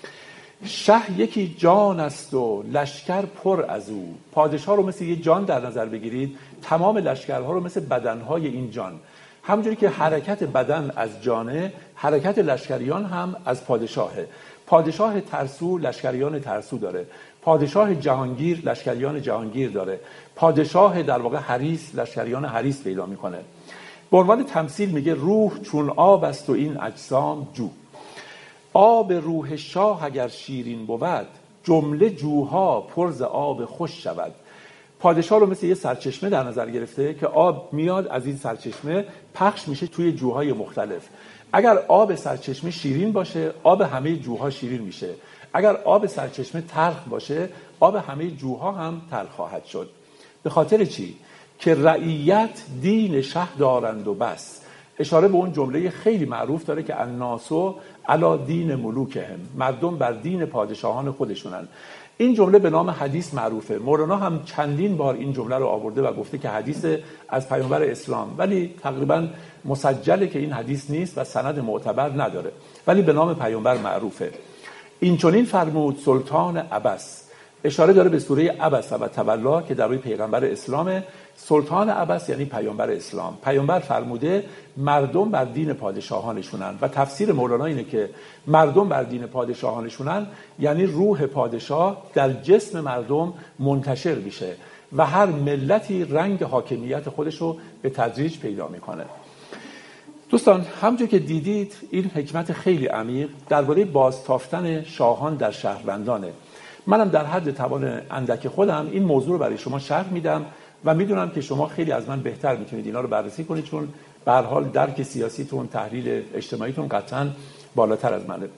شه یکی جان است و لشکر پر از او. پادشاه رو مثل یه جان در نظر بگیرید، تمام لشکرها رو مثل بدنهای این جان. همونجوری که حرکت بدن از جانه، حرکت لشکریان هم از پادشاهه. پادشاه ترسو لشکریان ترسو داره، پادشاه جهانگیر لشکریان جهانگیر داره، پادشاه در واقع حریص لشکریان حریص پیدا میکنه. به عنوان تمثیل میگه روح چون آب است و این اجسام جو. آب روح شاه اگر شیرین بود، جمله جوها پر ز آب خوش شود. پادشاه رو مثل یه سرچشمه در نظر گرفته که آب میاد از این سرچشمه پخش میشه توی جوهای مختلف. اگر آب سرچشمه شیرین باشه، آب همه جوها شیرین میشه. اگر آب سرچشمه تلخ باشه، آب همه جوها هم تلخ خواهد شد. به خاطر چی؟ که رعیت دین شه دارند و بس. اشاره به اون جمله خیلی معروف داره که الناسو علی دین ملوکهم، مردم بر دین پادشاهان خودشونن. این جمله به نام حدیث معروفه. مولانا هم چندین بار این جمله رو آورده و گفته که حدیث از پیامبر اسلام، ولی تقریبا مسجله که این حدیث نیست و سند معتبر نداره، ولی به نام پیامبر معروفه. این چنین فرمود سلطان عبس. اشاره داره به سوره عبس و تولا که در روی پیغمبر اسلامه. سلطان عبس یعنی پیامبر اسلام. پیامبر فرموده مردم بر دین پادشاهانشونن و تفسیر مولانا اینه که مردم بر دین پادشاهانشونن یعنی روح پادشاه در جسم مردم منتشر میشه و هر ملتی رنگ حاکمیت خودشو به تدریج پیدا میکنه. دوستان، همونجور که دیدید این حکمت خیلی عمیق درباره بازتافتن شاهان در شهروندانه. منم در حد توان اندک خودم این موضوع رو برای شما شرح میدم و میدونم که شما خیلی از من بهتر میتونید اینا رو بررسی کنید، چون به هر حال درک سیاسیتون، تحلیل اجتماعیتون قطعاً بالاتر از منه.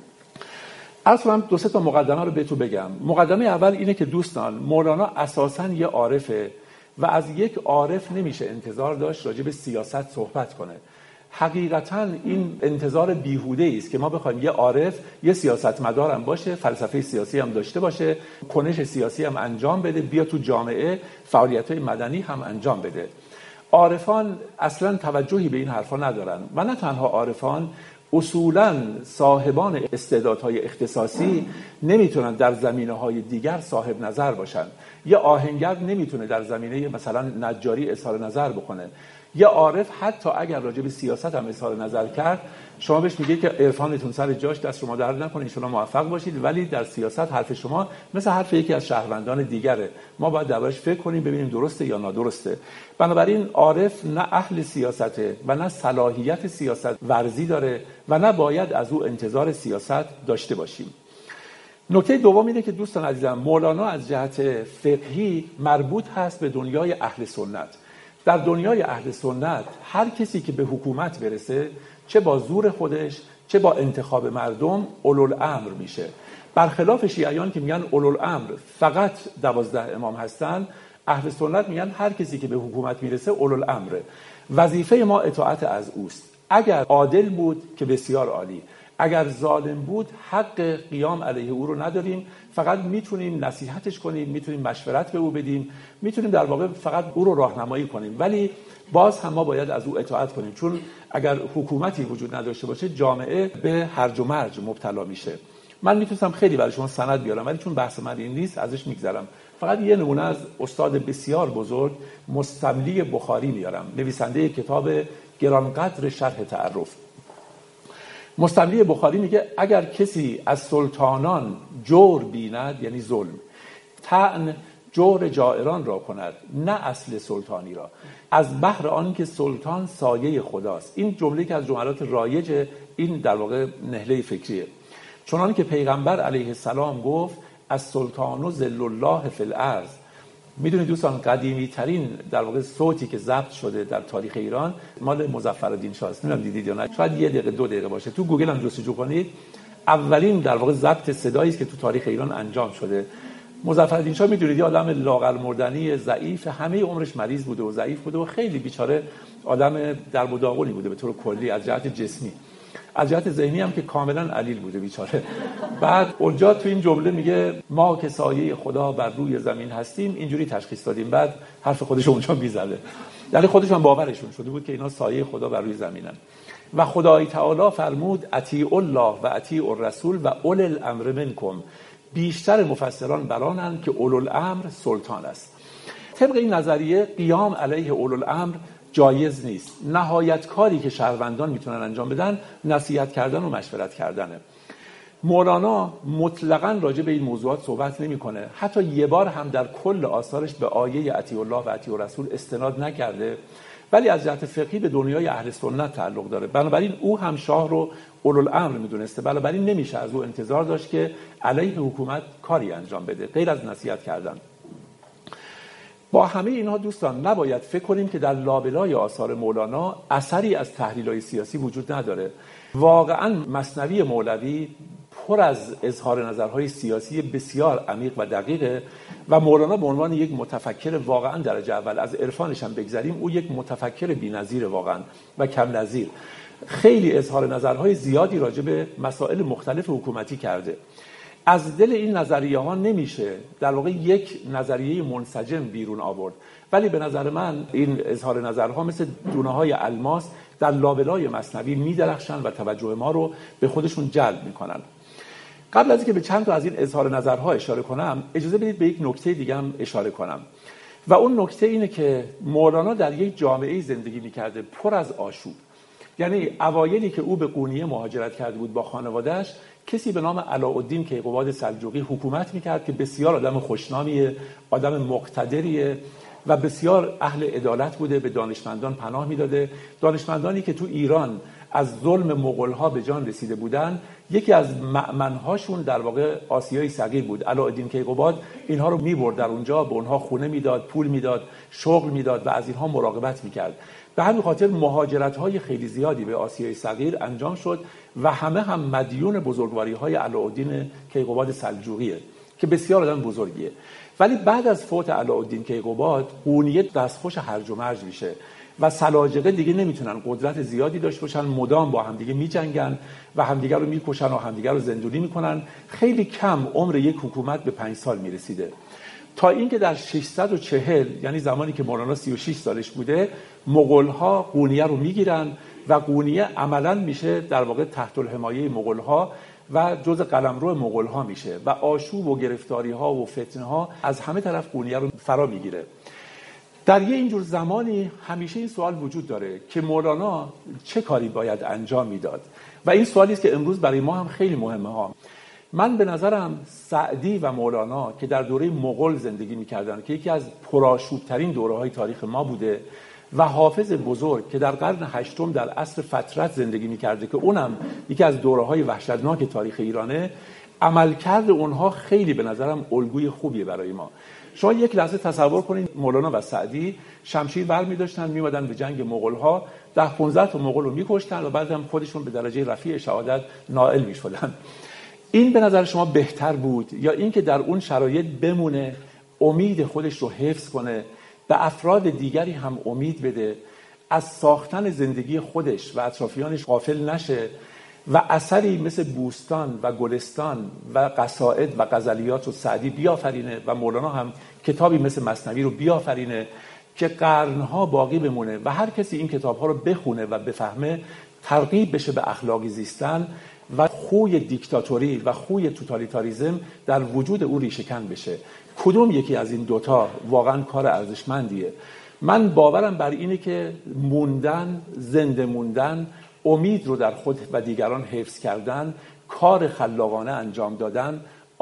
اصلا دو سه تا مقدمه رو بهتون بگم. مقدمه اول اینه که دوستان، مولانا اساساً یه عارفه و از یک عارف نمیشه انتظار داشت راجع به سیاست صحبت کنه. حقیقتاً این انتظار بیهوده است که ما بخوایم یه عارف یه سیاستمدار هم باشه، فلسفه سیاسی هم داشته باشه، کنش سیاسی هم انجام بده، بیا تو جامعه فعالیت‌های مدنی هم انجام بده. عارفان اصلاً توجهی به این حرفا ندارن و نه تنها عارفان، اصولاً صاحبان استعدادهای اختصاصی نمیتونن در زمینه‌های دیگر صاحب نظر باشن. یه آهنگر نمیتونه در زمینه مثلا نجاری اظهار نظر بکنه. یه عارف حتی اگر راجع به سیاست هم اظهار نظر کرد، شما بهش میگه که عرفانتون سر جاش، دست شما درد نکنه، ان شاءالله موفق باشید، ولی در سیاست حرف شما مثل حرف یکی از شهروندان دیگره. ما باید دربارش فکر کنیم ببینیم درسته یا نادرسته. بنابراین عارف نه اهل سیاسته و نه صلاحیت سیاست ورزی داره و نه باید از او انتظار سیاست داشته باشیم. نکته دوم اینه که دوستان عزیزم، مولانا از جهت فقهی مربوط هست به دنیای اهل سنت. در دنیای اهل سنت هر کسی که به حکومت برسه، چه با زور خودش چه با انتخاب مردم، اولوالامر میشه. برخلاف شیعیان که میگن اولوالامر فقط دوازده امام هستن، اهل سنت میگن هر کسی که به حکومت میرسه اولوالامره. وظیفه ما اطاعت از اوست. اگر عادل بود که بسیار عالی، اگر ظالم بود حق قیام علیه او رو نداریم، فقط میتونیم نصیحتش کنیم، میتونیم مشورت به او بدیم، میتونیم در واقع فقط او رو راهنمایی کنیم، ولی باز هم ما باید از او اطاعت کنیم، چون اگر حکومتی وجود نداشته باشه جامعه به هرج و مرج مبتلا میشه. من میتونم خیلی برای شما سند بیارم، ولی چون بحث من این نیست ازش میگذرم. فقط یه نمونه از استاد بسیار بزرگ مستملی بخاری میارم، نویسنده کتاب گرانقدر شرح تعرف. مستملی بخاری میگه اگر کسی از سلطانان جور بیند، یعنی ظلم، طعن جور جائران را کند، نه اصل سلطانی را، از بحر آن که سلطان سایه خداست. این جمله که از جملات رایج این در واقع نهله فکریه. چنان که پیغمبر علیه السلام گفت از سلطان و ذل الله فی الارض. میدونید دوستان، قدیمی ترین در واقع صوتی که ضبط شده در تاریخ ایران مال مظفرالدین شاه است. نمیدونم دیدید یا نه، شاید یه دقیقه دو دقیقه باشه، تو گوگل هم جستجو کنید. اولین در واقع ضبط صدایی است که تو تاریخ ایران انجام شده. مظفرالدین شاه میدونید یه آدم لاغر مردنی ضعیف، همه عمرش مریض بوده و ضعیف بوده و خیلی بیچاره آدم در مداومی بوده به طور کلی از جهت جسمی. از جهت ذهنی هم که کاملا علیل بوده بیچاره. بعد اونجا تو این جمله میگه ما که سایه خدا بر روی زمین هستیم، اینجوری تشخیص دادیم. بعد حرف خودش اونجا میزنه، یعنی خودش هم باورشون شده بود که اینا سایه خدا بر روی زمینن. و خدای تعالی فرمود اطیعوا الله و اطیعوا الرسول و اولی الامر منکم. بیشتر مفسران برانند که اولوالامر سلطان است. طبق این نظریه قیام علیه اولوالامر جایز نیست. نهایت کاری که شهروندان میتونن انجام بدن نصیحت کردن و مشورت کردنه. مولانا مطلقاً راجع به این موضوعات صحبت نمیکنه. حتی یه بار هم در کل آثارش به آیه اطیعوا الله و اطیعوا الرسول استناد نکرده، ولی از جهت فقهی به دنیای اهل سنت تعلق داره. بنابراین او هم شاه رو اولوالامر میدونسته، بنابراین نمیشه از او انتظار داشت که علیه حکومت کاری انجام بده غیر از نصیحت کردن. با همه اینها دوستان نباید فکر کنیم که در لابلای آثار مولانا اثری از تحلیل‌های سیاسی وجود نداره. واقعاً مثنوی مولوی پر از اظهار نظرهای سیاسی بسیار عمیق و دقیقه و مولانا به عنوان یک متفکر واقعاً درجه اول، از عرفانش هم بگذریم، او یک متفکر بی‌نظیر واقعاً و کم نظیر. خیلی اظهار نظرهای زیادی راجع به مسائل مختلف حکومتی کرده. از دل این نظریه ها نمیشه در واقع یک نظریه منسجم بیرون آورد، ولی به نظر من این اظهار نظرها مثل دونه های الماس در لابلای مثنوی میدرخشن و توجه ما رو به خودشون جلب میکنن. قبل از اینکه به چند تا از این اظهار نظرها اشاره کنم، اجازه بدید به یک نکته دیگه هم اشاره کنم و اون نکته اینه که مولانا در یک جامعه زندگی میکرده پر از آشوب. یعنی اوایلی که او به قونیه مهاجرت کرده بود با خانواده‌اش، کسی به نام علاءالدین کیقوباد سلجوقی حکومت میکرد که بسیار آدم خوشنامیه، آدم مقتدریه و بسیار اهل عدالت بوده، به دانشمندان پناه میداده. دانشمندانی که تو ایران از ظلم مغول‌ها به جان رسیده بودن، یکی از مأمن‌هاشون در واقع آسیای صغیر بود. علاءالدین کیقوباد اینها رو میبرد در اونجا، به اونها خونه میداد، پول میداد، شغل میداد و از اینها مراقبت میکرد. به همین خاطر مهاجرت‌های خیلی زیادی به آسیای صغیر انجام شد و همه هم مدیون بزرگواری‌های علاءالدین کیقوباد سلجوقیه که بسیار آدم بزرگیه. ولی بعد از فوت علاءالدین کیقوباد، قونیه دستخوش هرج و مرج میشه و سلاجقه دیگه نمیتونن قدرت زیادی داشته باشن، مدام با همدیگه میجنگن و همدیگه رو میکشن و همدیگه رو زندونی میکنن. خیلی کم عمر یک حکومت به پنج سال میرسیده، تا اینکه در ششصد و چهل، یعنی زمانی که مولانا سی و شش سالش بوده، مغول‌ها قونیه رو میگیرن و قونیه عملاً میشه در واقع تحت الحمایه مغول‌ها و جزء قلمرو مغول‌ها میشه و آشوب و گرفتاری‌ها و فتنه‌ها از همه طرف قونیه رو فرا میگیره. در یه اینجور زمانی همیشه این سوال وجود داره که مولانا چه کاری باید انجام میداد و این سوالی است که امروز برای ما هم خیلی مهمه ها. من به نظرم سعدی و مولانا که در دوره مغول زندگی می‌کردند که یکی از پرآشوب‌ترین دوره‌های تاریخ ما بوده و حافظ بزرگ که در قرن هشتم در عصر فترت زندگی می‌کرده که اونم یکی از دوره‌های وحشتناک تاریخ ایرانه، عملکرد اونها خیلی به نظرم الگوی خوبیه برای ما. شما یک لحظه تصور کنید مولانا و سعدی شمشیر برمی‌داشتن می‌اومدن به جنگ مغول‌ها، ده پانزده تا مغول رو می‌کشتن و بعد هم خودشون به درجه رفیع شهادت نائل می‌شدن. این به نظر شما بهتر بود یا اینکه در اون شرایط بمونه، امید خودش رو حفظ کنه، به افراد دیگری هم امید بده، از ساختن زندگی خودش و اطرافیانش غافل نشه و اثری مثل بوستان و گلستان و قصائد و غزلیات و سعدی بیافرینه و مولانا هم کتابی مثل مثنوی رو بیافرینه که قرنها باقی بمونه و هر کسی این کتابها رو بخونه و بفهمه، ترغیب بشه به اخلاقی زیستن و خوی دیکتاتوری و خوی توتالیتاریسم در وجود او ریشه‌کن بشه. کدوم یکی از این دوتا واقعا کار ارزشمندیه؟ من باورم بر اینه که موندن، زنده موندن، امید رو در خود و دیگران حفظ کردن، کار خلاقانه انجام دادن،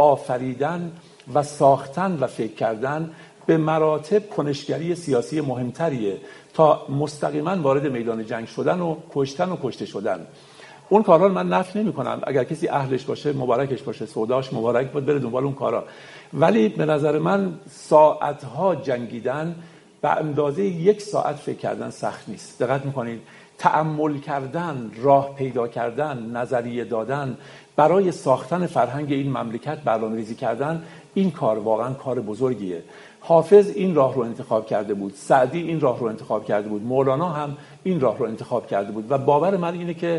آفریدن و ساختن و فکر کردن به مراتب کنشگری سیاسی مهمتریه تا مستقیما وارد میدان جنگ شدن و کشتن و کشته شدن. اون کارا رو من نفی نمی‌کنم، اگر کسی اهلش باشه مبارکش باشه، سوداش مبارک بود، بره دنبال اون کارا. ولی به نظر من ساعت‌ها جنگیدن به اندازه یک ساعت فکر کردن سخت نیست. دقت می‌کنید؟ تأمل کردن، راه پیدا کردن، نظریه دادن، برای ساختن فرهنگ این مملکت برنامه‌ریزی کردن، این کار واقعا کار بزرگیه. حافظ این راه رو انتخاب کرده بود، سعدی این راه رو انتخاب کرده بود، مولانا هم این راه رو انتخاب کرده بود و باور من اینه که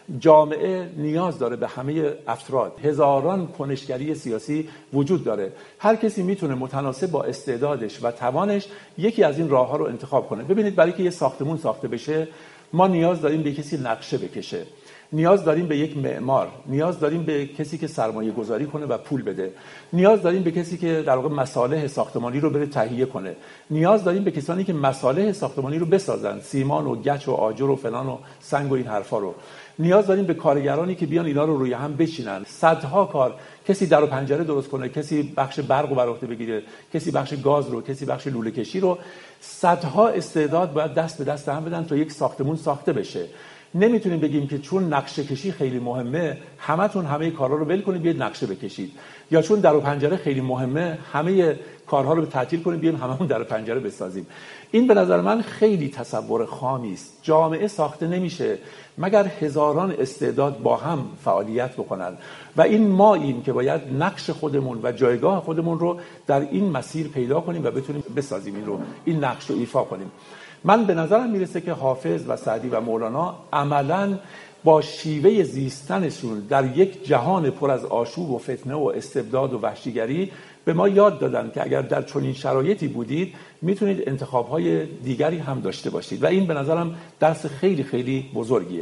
جامعه نیاز داره به همه افراد. هزاران کنشگری سیاسی وجود داره. هر کسی میتونه متناسب با استعدادش و توانش یکی از این راه‌ها رو انتخاب کنه. ببینید برای که یه ساختمون ساخته بشه ما نیاز داریم به کسی نقشه بکشه. نیاز داریم به یک معمار، نیاز داریم به کسی که سرمایه گذاری کنه و پول بده، نیاز داریم به کسی که در واقع مصالح ساختمانی رو بره تهیه کنه، نیاز داریم به کسانی که مصالح ساختمانی رو بسازن، سیمان و گچ و آجر و فلان و سنگ و این حرفا رو، نیاز داریم به کارگرانی که بیان اینا رو روی هم بچینن. صدها کار، کسی در و پنجره درست کنه، کسی بخش برق رو بر عهده بگیره، کسی بخش گاز رو، کسی بخش لوله کشی رو. صدها استعداد باید دست به دست هم بدن تا یک ساختمون ساخته بشه. نمیتونیم بگیم که چون نقشه کشی خیلی مهمه همتون همه کارها رو ول کنید بیاید نقشه بکشید، یا چون در و پنجره خیلی مهمه همه کارها رو تعطیل کنید بیایم هممون در و پنجره بسازیم. این به نظر من خیلی تصور خامی است. جامعه ساخته نمیشه مگر هزاران استعداد با هم فعالیت بکنن و این ما این که باید نقش خودمون و جایگاه خودمون رو در این مسیر پیدا کنیم و بتونیم بسازیم، این رو این نقش رو ایفا کنیم. من به نظرم میرسه که حافظ و سعدی و مولانا عملاً با شیوه زیستنشون در یک جهان پر از آشوب و فتنه و استبداد و وحشیگری به ما یاد دادن که اگر در چنین شرایطی بودید میتونید انتخاب‌های دیگری هم داشته باشید و این به نظرم درس خیلی خیلی بزرگیه.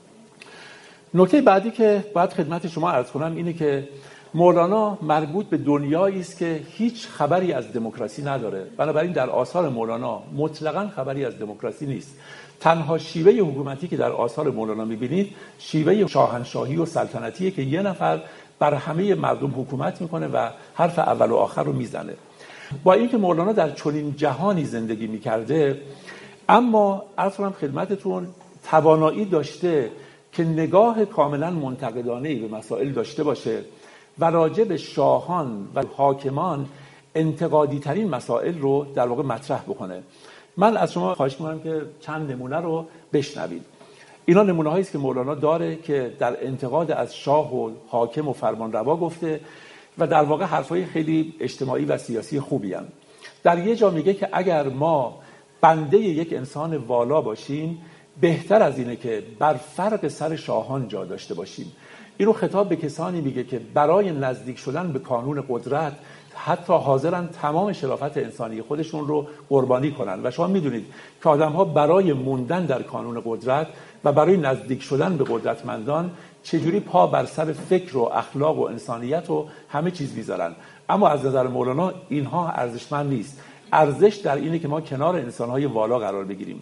نکته بعدی که باید خدمت شما عرض کنم اینه که مولانا مربوط به دنیایی است که هیچ خبری از دموکراسی نداره. بنابراین در آثار مولانا مطلقاً خبری از دموکراسی نیست. تنها شیوه حکومتی که در آثار مولانا می‌بینید شیوه شاهنشاهی و سلطنتیه که یه نفر بر همه مردم حکومت میکنه و حرف اول و آخر رو میزنه. با اینکه مولانا در چنین جهانی زندگی میکرده اما عرض کنم خدمتتون توانایی داشته که نگاه کاملا منتقدانه‌ای به مسائل داشته باشه و راجع به شاهان و حاکمان انتقادی ترین مسائل رو در واقع مطرح بکنه. من از شما خواهش می‌کنم که چند نمونه رو بشنوید. اینا نمونه هایی است که مولانا داره که در انتقاد از شاه و حاکم و فرمانروا گفته و در واقع حرفای خیلی اجتماعی و سیاسی خوبی هم. در یه جا میگه که اگر ما بنده یک انسان والا باشیم بهتر از اینه که بر فرق سر شاهان جا داشته باشیم. اینو خطاب به کسانی میگه که برای نزدیک شدن به کانون قدرت حتی حاضرن تمام شرافت انسانی خودشون رو قربانی کنن و شما میدونید که آدم‌ها برای موندن در کانون قدرت و برای نزدیک شدن به قدرتمندان چجوری پا بر سر فکر و اخلاق و انسانیت و همه چیز میذارن. اما از نظر مولانا اینها ارزشمند نیست. ارزش در اینه که ما کنار انسان‌های والا قرار بگیریم.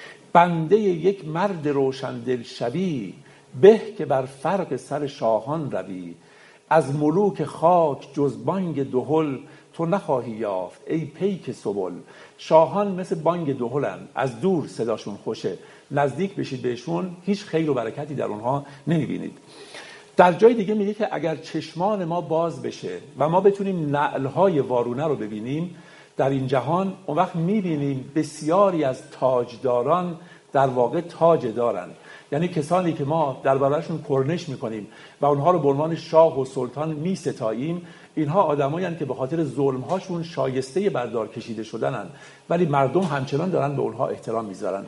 بنده یک مرد روشندل شوی به که بر فرق سر شاهان روی، از ملوک خاک جز بانگ دهل تو نخواهی یافت ای پیک سبل. شاهان مثل بانگ دهلن، از دور صداشون خوشه، نزدیک بشید بهشون هیچ خیر و برکتی در اونها نمیبینید. در جای دیگه میگه که اگر چشمان ما باز بشه و ما بتونیم نعلهای وارونه رو ببینیم در این جهان، اون وقت میبینیم بسیاری از تاجداران در واقع تاج دارن. یعنی کسانی که ما درباره‌شون کرنش میکنیم و اونها رو به عنوان شاه و سلطان میستاییم، اینها آدمایند که به خاطر ظلم‌هاشون شایسته بردار کشیده شدنن، ولی مردم همچنان دارن به اونها احترام میذارن.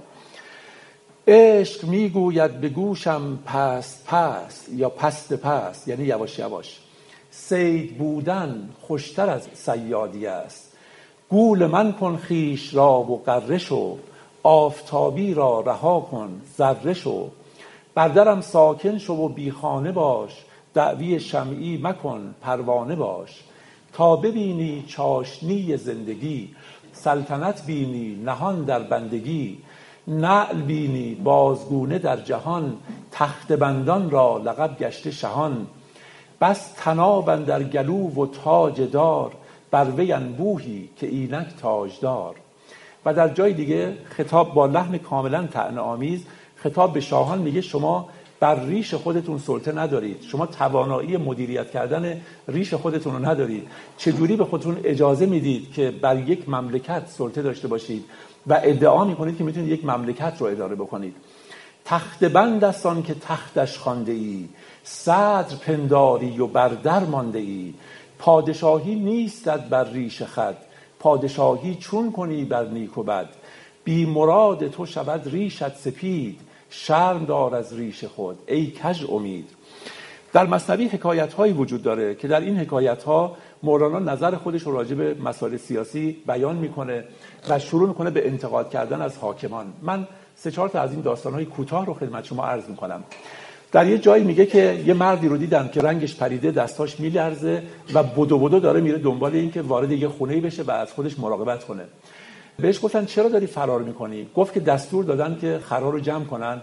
عشق میگوید به گوشم پست پست یا پست پست، یعنی یواش یواش. صید بودن خوشتر از صیادی است. گول من کن خویش را و غره شو، آفتابی را رها کن ذره شو. بر درم ساکن شو و بی خانه باش، دعوی شمعی مکن پروانه باش. تا ببینی چاشنی زندگی، سلطنت بینی نهان در بندگی. نعل بینی بازگونه در جهان، تخت بندان را لقب گشته شهان. بس طناب اندر گلو و تاج دار، بر وی انبوهی که اینک تاجدار. و در جای دیگه خطاب با لحن کاملا طعنه‌آمیز خطاب به شاهان میگه شما بر ریش خودتون سلطه ندارید، شما توانایی مدیریت کردن ریش خودتون رو ندارید. چجوری به خودتون اجازه میدید که بر یک مملکت سلطه داشته باشید و ادعا میکنید که میتونید یک مملکت رو اداره بکنید؟ تخت بند است آن که تختش خوانده ای، صدر پنداری و بر در مانده ای. پادشاهی نیستد بر ریش خد، پادشاهی چون کنی بر نیک و بد. بی مراد تو شود ریشت سپید، شرم دار از ریش خود ای کژ امید. در مثنوی حکایت‌هایی وجود داره که در این حکایت‌ها مولانا نظر خودش رو راجع به مسائل سیاسی بیان میکنه و شروع میکنه به انتقاد کردن از حاکمان. من سه چهار تا از این داستان‌های کوتاه رو خدمت شما عرض میکنم. در یه جایی میگه که یه مردی رو دیدم که رنگش پریده، دستاش میلرزه و بدو بدو داره میره دنبال این که وارد یه خونه‌ای بشه و از خودش مراقبت کنه. بهش گفتن چرا داری فرار میکنی؟ گفت که دستور دادن که خرها رو جمع کنن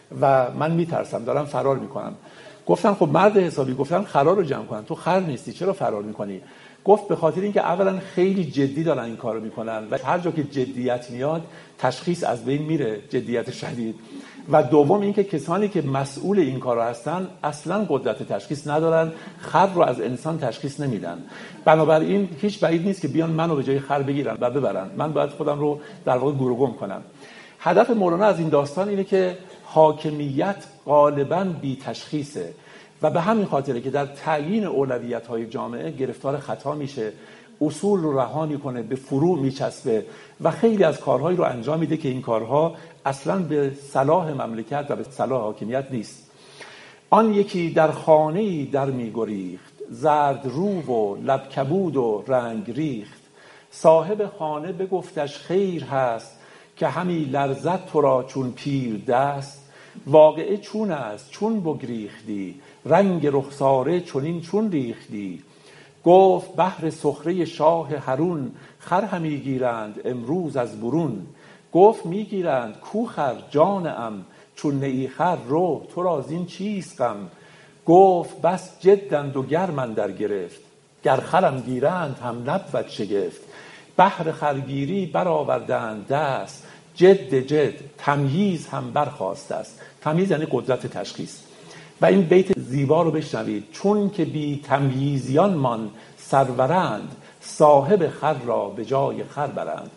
و من میترسم دارم فرار میکنم. گفتن خب مرد حسابی، گفتن خرها رو جمع کنن، تو خر نیستی چرا فرار میکنی؟ گفت به خاطر اینکه اولا خیلی جدی دارن این کارو میکنن و هر جا که جدیت میاد تشخیص از بین میره، جدیت شدید. و دوم اینکه کسانی که مسئول این کارو هستن اصلا قدرت تشخیص ندارن، خر رو از انسان تشخیص نمیدن. بنابراین هیچ بعید نیست که بیان منو به جای خر بگیرن و ببرن، من باید خودم رو در واقع گورگم کنم. هدف مولانا از این داستان اینه که حاکمیت غالباً بی تشخیصه و به همین خاطره که در تعیین اولویت‌های جامعه گرفتار خطا میشه، اصول رو رها میکنه، به فروع میچسبه و خیلی از کارهایی رو انجام میده که این کارها اصلاً به صلاح مملکت و به صلاح حاکمیت نیست. آن یکی در خانه‌ای در میگریخت، زرد رو و لب کبود و رنگ ریخت. صاحب خانه بگفتش خیر هست، که همی لرزد تو را چون پیر دست. واقعه چون است چون بگریختی، رنگ رخساره چونین چون ریختی. گفت بهر سخره شاه هرون، خر همی گیرند امروز از برون. گفت میگیرند کو خر جانم، چون نئی خر رو تو را زین چیست غم. گفت بس جدند و گرم اندر گرفت، گر خرم گیرند هم نبود شگفت. بهر خرگیری برآوردند دست، جد جد تمییز هم برخاست است. تمییز یعنی قدرت تشخیص. و این بیت زیبا رو بشنوید: چون که بی تمییزیان مان سرورند، صاحب خر را به جای خر برند.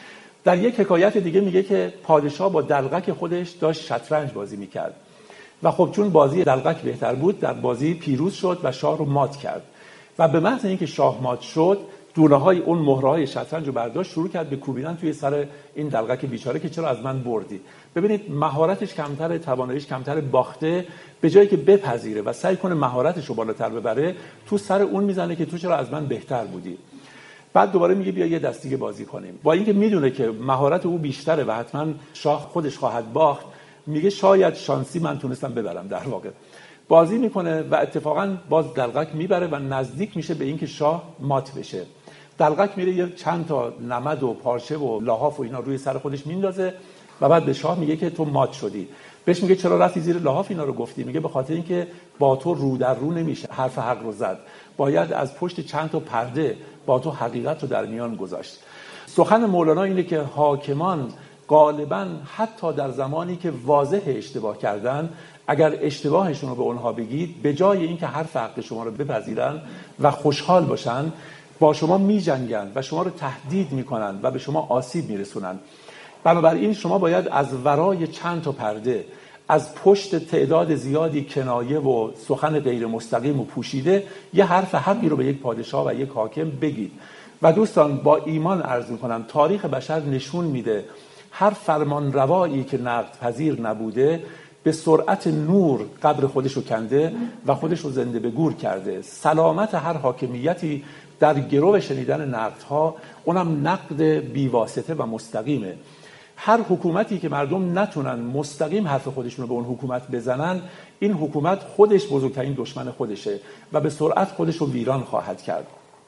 در یک حکایت دیگه میگه که پادشاه با دلقک خودش داشت شطرنج بازی میکرد و خب چون بازی دلقک بهتر بود در بازی پیروز شد و شاه رو مات کرد و به محض اینکه شاه مات شد دونه های اون مهرهای شطرنج رو برداشت شروع کرد به کوبیدن توی سر این دلقک بیچاره که چرا از من بردی. ببینید مهارتش کمتره، تواناییش کمتره، باخته، به جایی که بپذیره و سعی کنه مهارتش رو بالاتر ببره تو سر اون میزنه که تو چرا از من بهتر بودی. بعد دوباره میگه بیا یه دست دیگه بازی کنیم. با اینکه میدونه که مهارت او بیشتره و حتما شاه خودش خواهد باخت، میگه شاید شانسی من تونستم ببرم. در واقع بازی میکنه و اتفاقا باز دلقک میبره و نزدیک میشه به اینکه شاه مات بشه. دلقک میره یه چند تا نمد و پارچه و لحاف و اینا روی سر خودش میندازه و بعد به شاه میگه که تو مات شدی. بهش میگه چرا رفتی زیر لحاف اینا رو گفتی؟ میگه به خاطر اینکه با تو رو در رو نمیشه حرف حق رو زد، باید از پشت چند تا پرده با تو حقیقت رو در میان گذاشت. سخن مولانا اینه که حاکمان غالباً حتی در زمانی که واضح اشتباه کردن، اگر اشتباهشون رو به اونها بگید، به جای اینکه حرف حق شما رو بپذیرن و خوشحال باشن، با شما میجنگن و شما رو تهدید میکنن و به شما آسیب میرسونن. بنابراین شما باید از ورای چند تا پرده، از پشت تعداد زیادی کنایه و سخن غیر مستقیم و پوشیده یه حرف حقی رو به یک پادشاه و یک حاکم بگید. و دوستان با ایمان عرض میکنم تاریخ بشر نشون میده هر فرمان روایی که نقد پذیر نبوده به سرعت نور قبر خودش رو کنده و خودش رو زنده به گور کرده. سلامت هر حاکمیتی در گرو شنیدن نقدها، اونم نقد بیواسطه و مستقیمه. هر حکومتی که مردم نتونن مستقیم حرف خودشون رو به اون حکومت بزنن، این حکومت خودش بزرگترین دشمن خودشه و به سرعت خودش رو ویران خواهد کرد.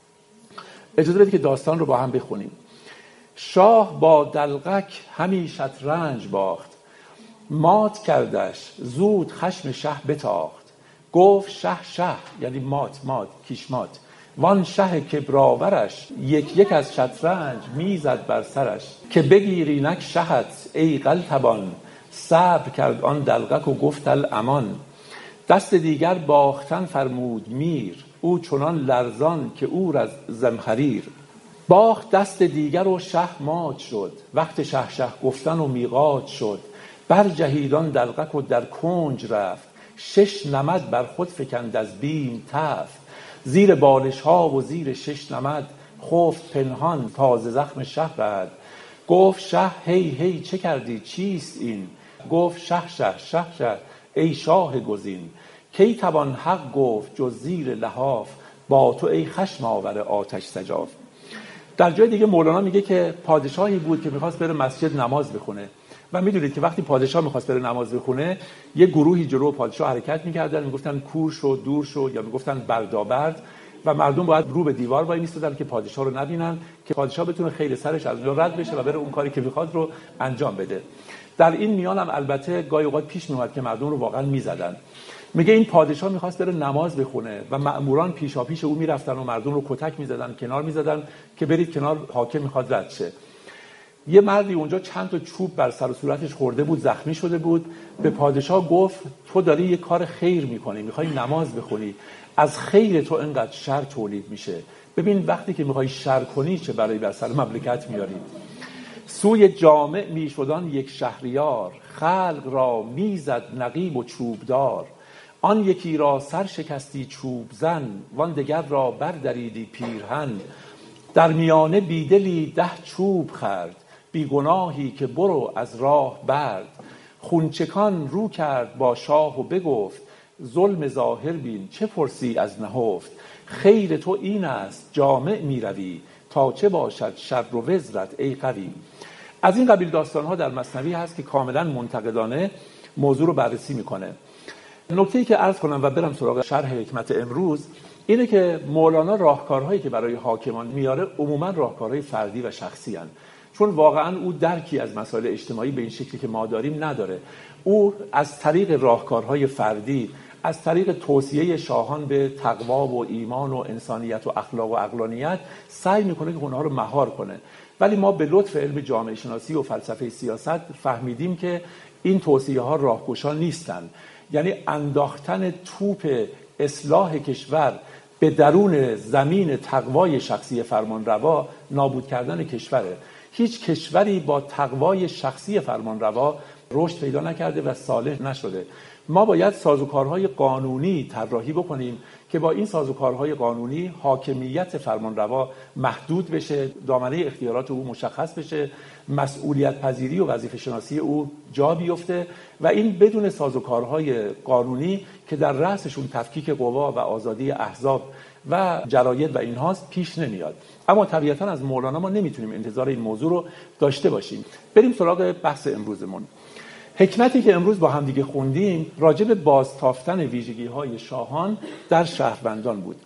اجازه بدید که داستان رو با هم بخونیم. شاه با دلقک همی شطرنج باخت، مات کردش زود خشم شه بتاخت. گفت شه شه یعنی مات مات کیش مات. وان شه کبراورش یک یک از شطرنج میزد بر سرش. که بگیری نک شهت ای قلتبان، صبر کرد آن دلقک و گفت الامان. دست دیگر باختن فرمود میر، او چنان لرزان که او از زمخریر. باخت دست دیگر و شه مات شد، وقت شه شه گفتن و میقات شد. بر جهیدان دلقک و در کنج رفت، شش نمد بر خود فکند از بیم تفت. زیر بالش ها و زیر شش نمد، خفت پنهان تازه زخم شه رد. گفت شه هی هی چه کردی چیست این؟ گفت شه شه شه شه ای شاه گزین، کی توان حق گفت جز زیر لحاف، با تو ای خشم آور آتش سجاف. در جای دیگه مولانا میگه که پادشاهی بود که میخواست بره مسجد نماز بخونه و میدونید که وقتی پادشاه میخواست بره نماز بخونه یه گروهی جلو پادشاه حرکت میکردن، میگفتن کور شو، دور شو، یا میگفتن بردابرد و مردم باید رو به دیوار وای میستادن که پادشاه رو نبینن که پادشاه بتونه خیل سرش از اونجا رد بشه و بره اون کاری که میخواد رو انجام بده. در این میان هم البته گاهی اوقات پیش میومد که مردم رو واقعا میزدن. میگه این پادشاه میخواست بره نماز بخونه و مأموران پیشا پیش او میرفتن و مردم رو کتک میزدن، کنار میزدن که برید کنار، حاکم میخواد رد شه. یه مردی اونجا چند تا چوب بر سر و صورتش خورده بود، زخمی شده بود. به پادشاه گفت تو داری یه کار خیر میکنی، میخوای نماز بخونی، از خیر تو اینقدر شر تولید میشه. ببین وقتی که میخوای شر کنی چه برای بر سر مملکت میاری. سوی جامع میشدان یک شهریار، خلق را میزد نقیب و چوبدار. آن یکی را سر شکستی چوب زن، وان دگر را بردریدی پیرهن. در میانه بیدلی ده چوب خرد، بی گناهی که برو از راه برد. خونچکان رو کرد با شاه و بگفت، ظلم ظاهر بین چه پرسی از نهفت. خیر تو این است جامع می روی، تا چه باشد شر و وزرت ای قوی. از این قبیل داستان‌ها در مثنوی هست که کاملا منتقدانه موضوع رو بررسی میکنه. نکته‌ای که عرض کنم و برم سراغ شرح حکمت امروز اینه که مولانا راهکارهایی که برای حاکمان میاره عموما راهکارهای فردی و شخصی هستند، چون واقعا او درکی از مسائل اجتماعی به این شکلی که ما داریم نداره. او از طریق راهکارهای فردی، از طریق توصیه شاهان به تقوا و ایمان و انسانیت و اخلاق و عقلانیت سعی میکنه که اونها رو مهار کنه. ولی ما به لطف علم جامعه شناسی و فلسفه سیاست فهمیدیم که این توصیه ها راهگشا نیستن. یعنی انداختن توپ اصلاح کشور به درون زمین تقوای شخصی فرمانروا نابود کردن کشوره. هیچ کشوری با تقوای شخصی فرمانروا رشد پیدا نکرده و صالح نشده. ما باید سازوکارهای قانونی طراحی بکنیم که با این سازوکارهای قانونی حاکمیت فرمانروا محدود بشه، دامنه اختیارات او مشخص بشه، مسئولیت پذیری و وظیفه شناسی او جا بیفته و این بدون سازوکارهای قانونی که در رأسشون تفکیک قوا و آزادی احزاب و جراید و اینهاست پیش نمیاد. اما طبیعتاً از مولانا ما نمیتونیم انتظار این موضوع رو داشته باشیم. بریم سراغ بحث امروزمون. حکمتی که امروز با هم دیگه خوندیم راجع به بازتافتن ویژگی‌های شاهان در شهروندان بود.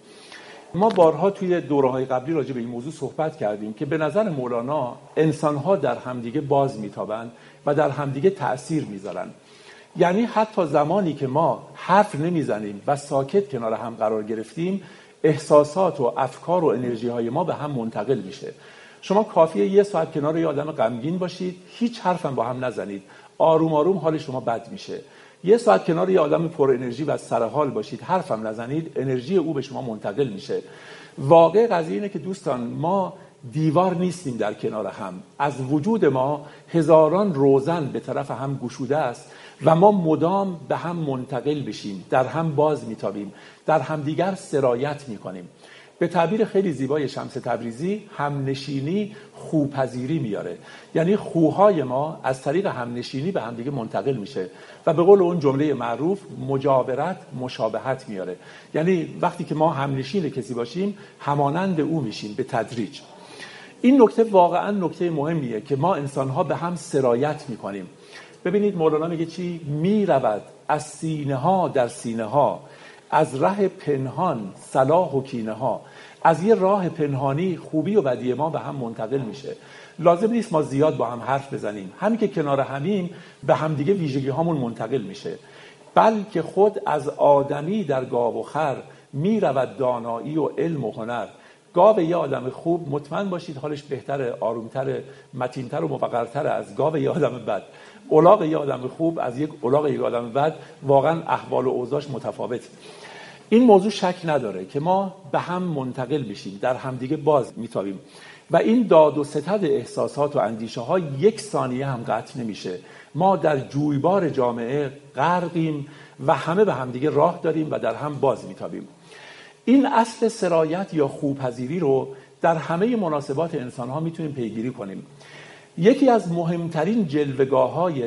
ما بارها توی دوره‌های قبلی راجع به این موضوع صحبت کردیم که به نظر مولانا انسان‌ها در همدیگه باز میتابند و در همدیگه تأثیر میذارن. یعنی حتی زمانی که ما حرف نمیزنیم و ساکت کنار هم قرار گرفتیم، احساسات و افکار و انرژی‌های ما به هم منتقل میشه. شما کافیه یه ساعت کنار یه آدم غمگین باشید، هیچ حرف هم با هم نزنید، آروم آروم حال شما بد میشه. یه ساعت کنار یه آدم پر انرژی و سرحال باشید، حرف هم نزنید، انرژی او به شما منتقل میشه. واقع قضیه اینه که دوستان ما دیوار نیستیم در کنار هم. از وجود ما هزاران روزن به طرف هم گشوده است و ما مدام به هم منتقل بشیم، در هم باز میتابیم، در همدیگر سرایت میکنیم. به تعبیر خیلی زیبای شمس تبریزی، همنشینی خوپذیری میاره. یعنی خوهای ما از طریق همنشینی به همدیگه منتقل میشه و به قول اون جمله معروف مجاورت مشابهت میاره. یعنی وقتی که ما همنشین کسی باشیم همانند او میشیم به تدریج. این نکته واقعا نکته مهمیه که ما انسانها به هم سرایت میکنیم. ببینید مولانا میگه چی؟ میرود از سینه ها در سینه ها، از ره پنهان صلاح و کینه ها. از یه راه پنهانی خوبی و بدی ما به هم منتقل میشه. لازم نیست ما زیاد با هم حرف بزنیم، همین که کنار همیم به هم دیگه ویژگی هامون منتقل میشه. بلکه خود از آدمی در گاو و خر میرود دانایی و علم و هنر. گاو یه آدم خوب مطمئن باشید حالش بهتره، آرومتره، متینتر و موقرتره از گاو یه آدم بد. الاغ یه آدم خوب از یک الاغ یک آدم بد واقعا احوال و اوضاعش متفاوت. این موضوع شک نداره که ما به هم منتقل بشیم، در همدیگه باز میتابیم و این داد و ستد احساسات و اندیشه ها یک ثانیه هم قطع نمیشه. ما در جویبار جامعه غرقیم و همه به همدیگه راه داریم و در هم باز میتابیم. این اصل سرایت یا خوپذیری رو در همه مناسبات انسان ها میتونیم پیگیری کنیم. یکی از مهمترین جلوه‌گاه‌های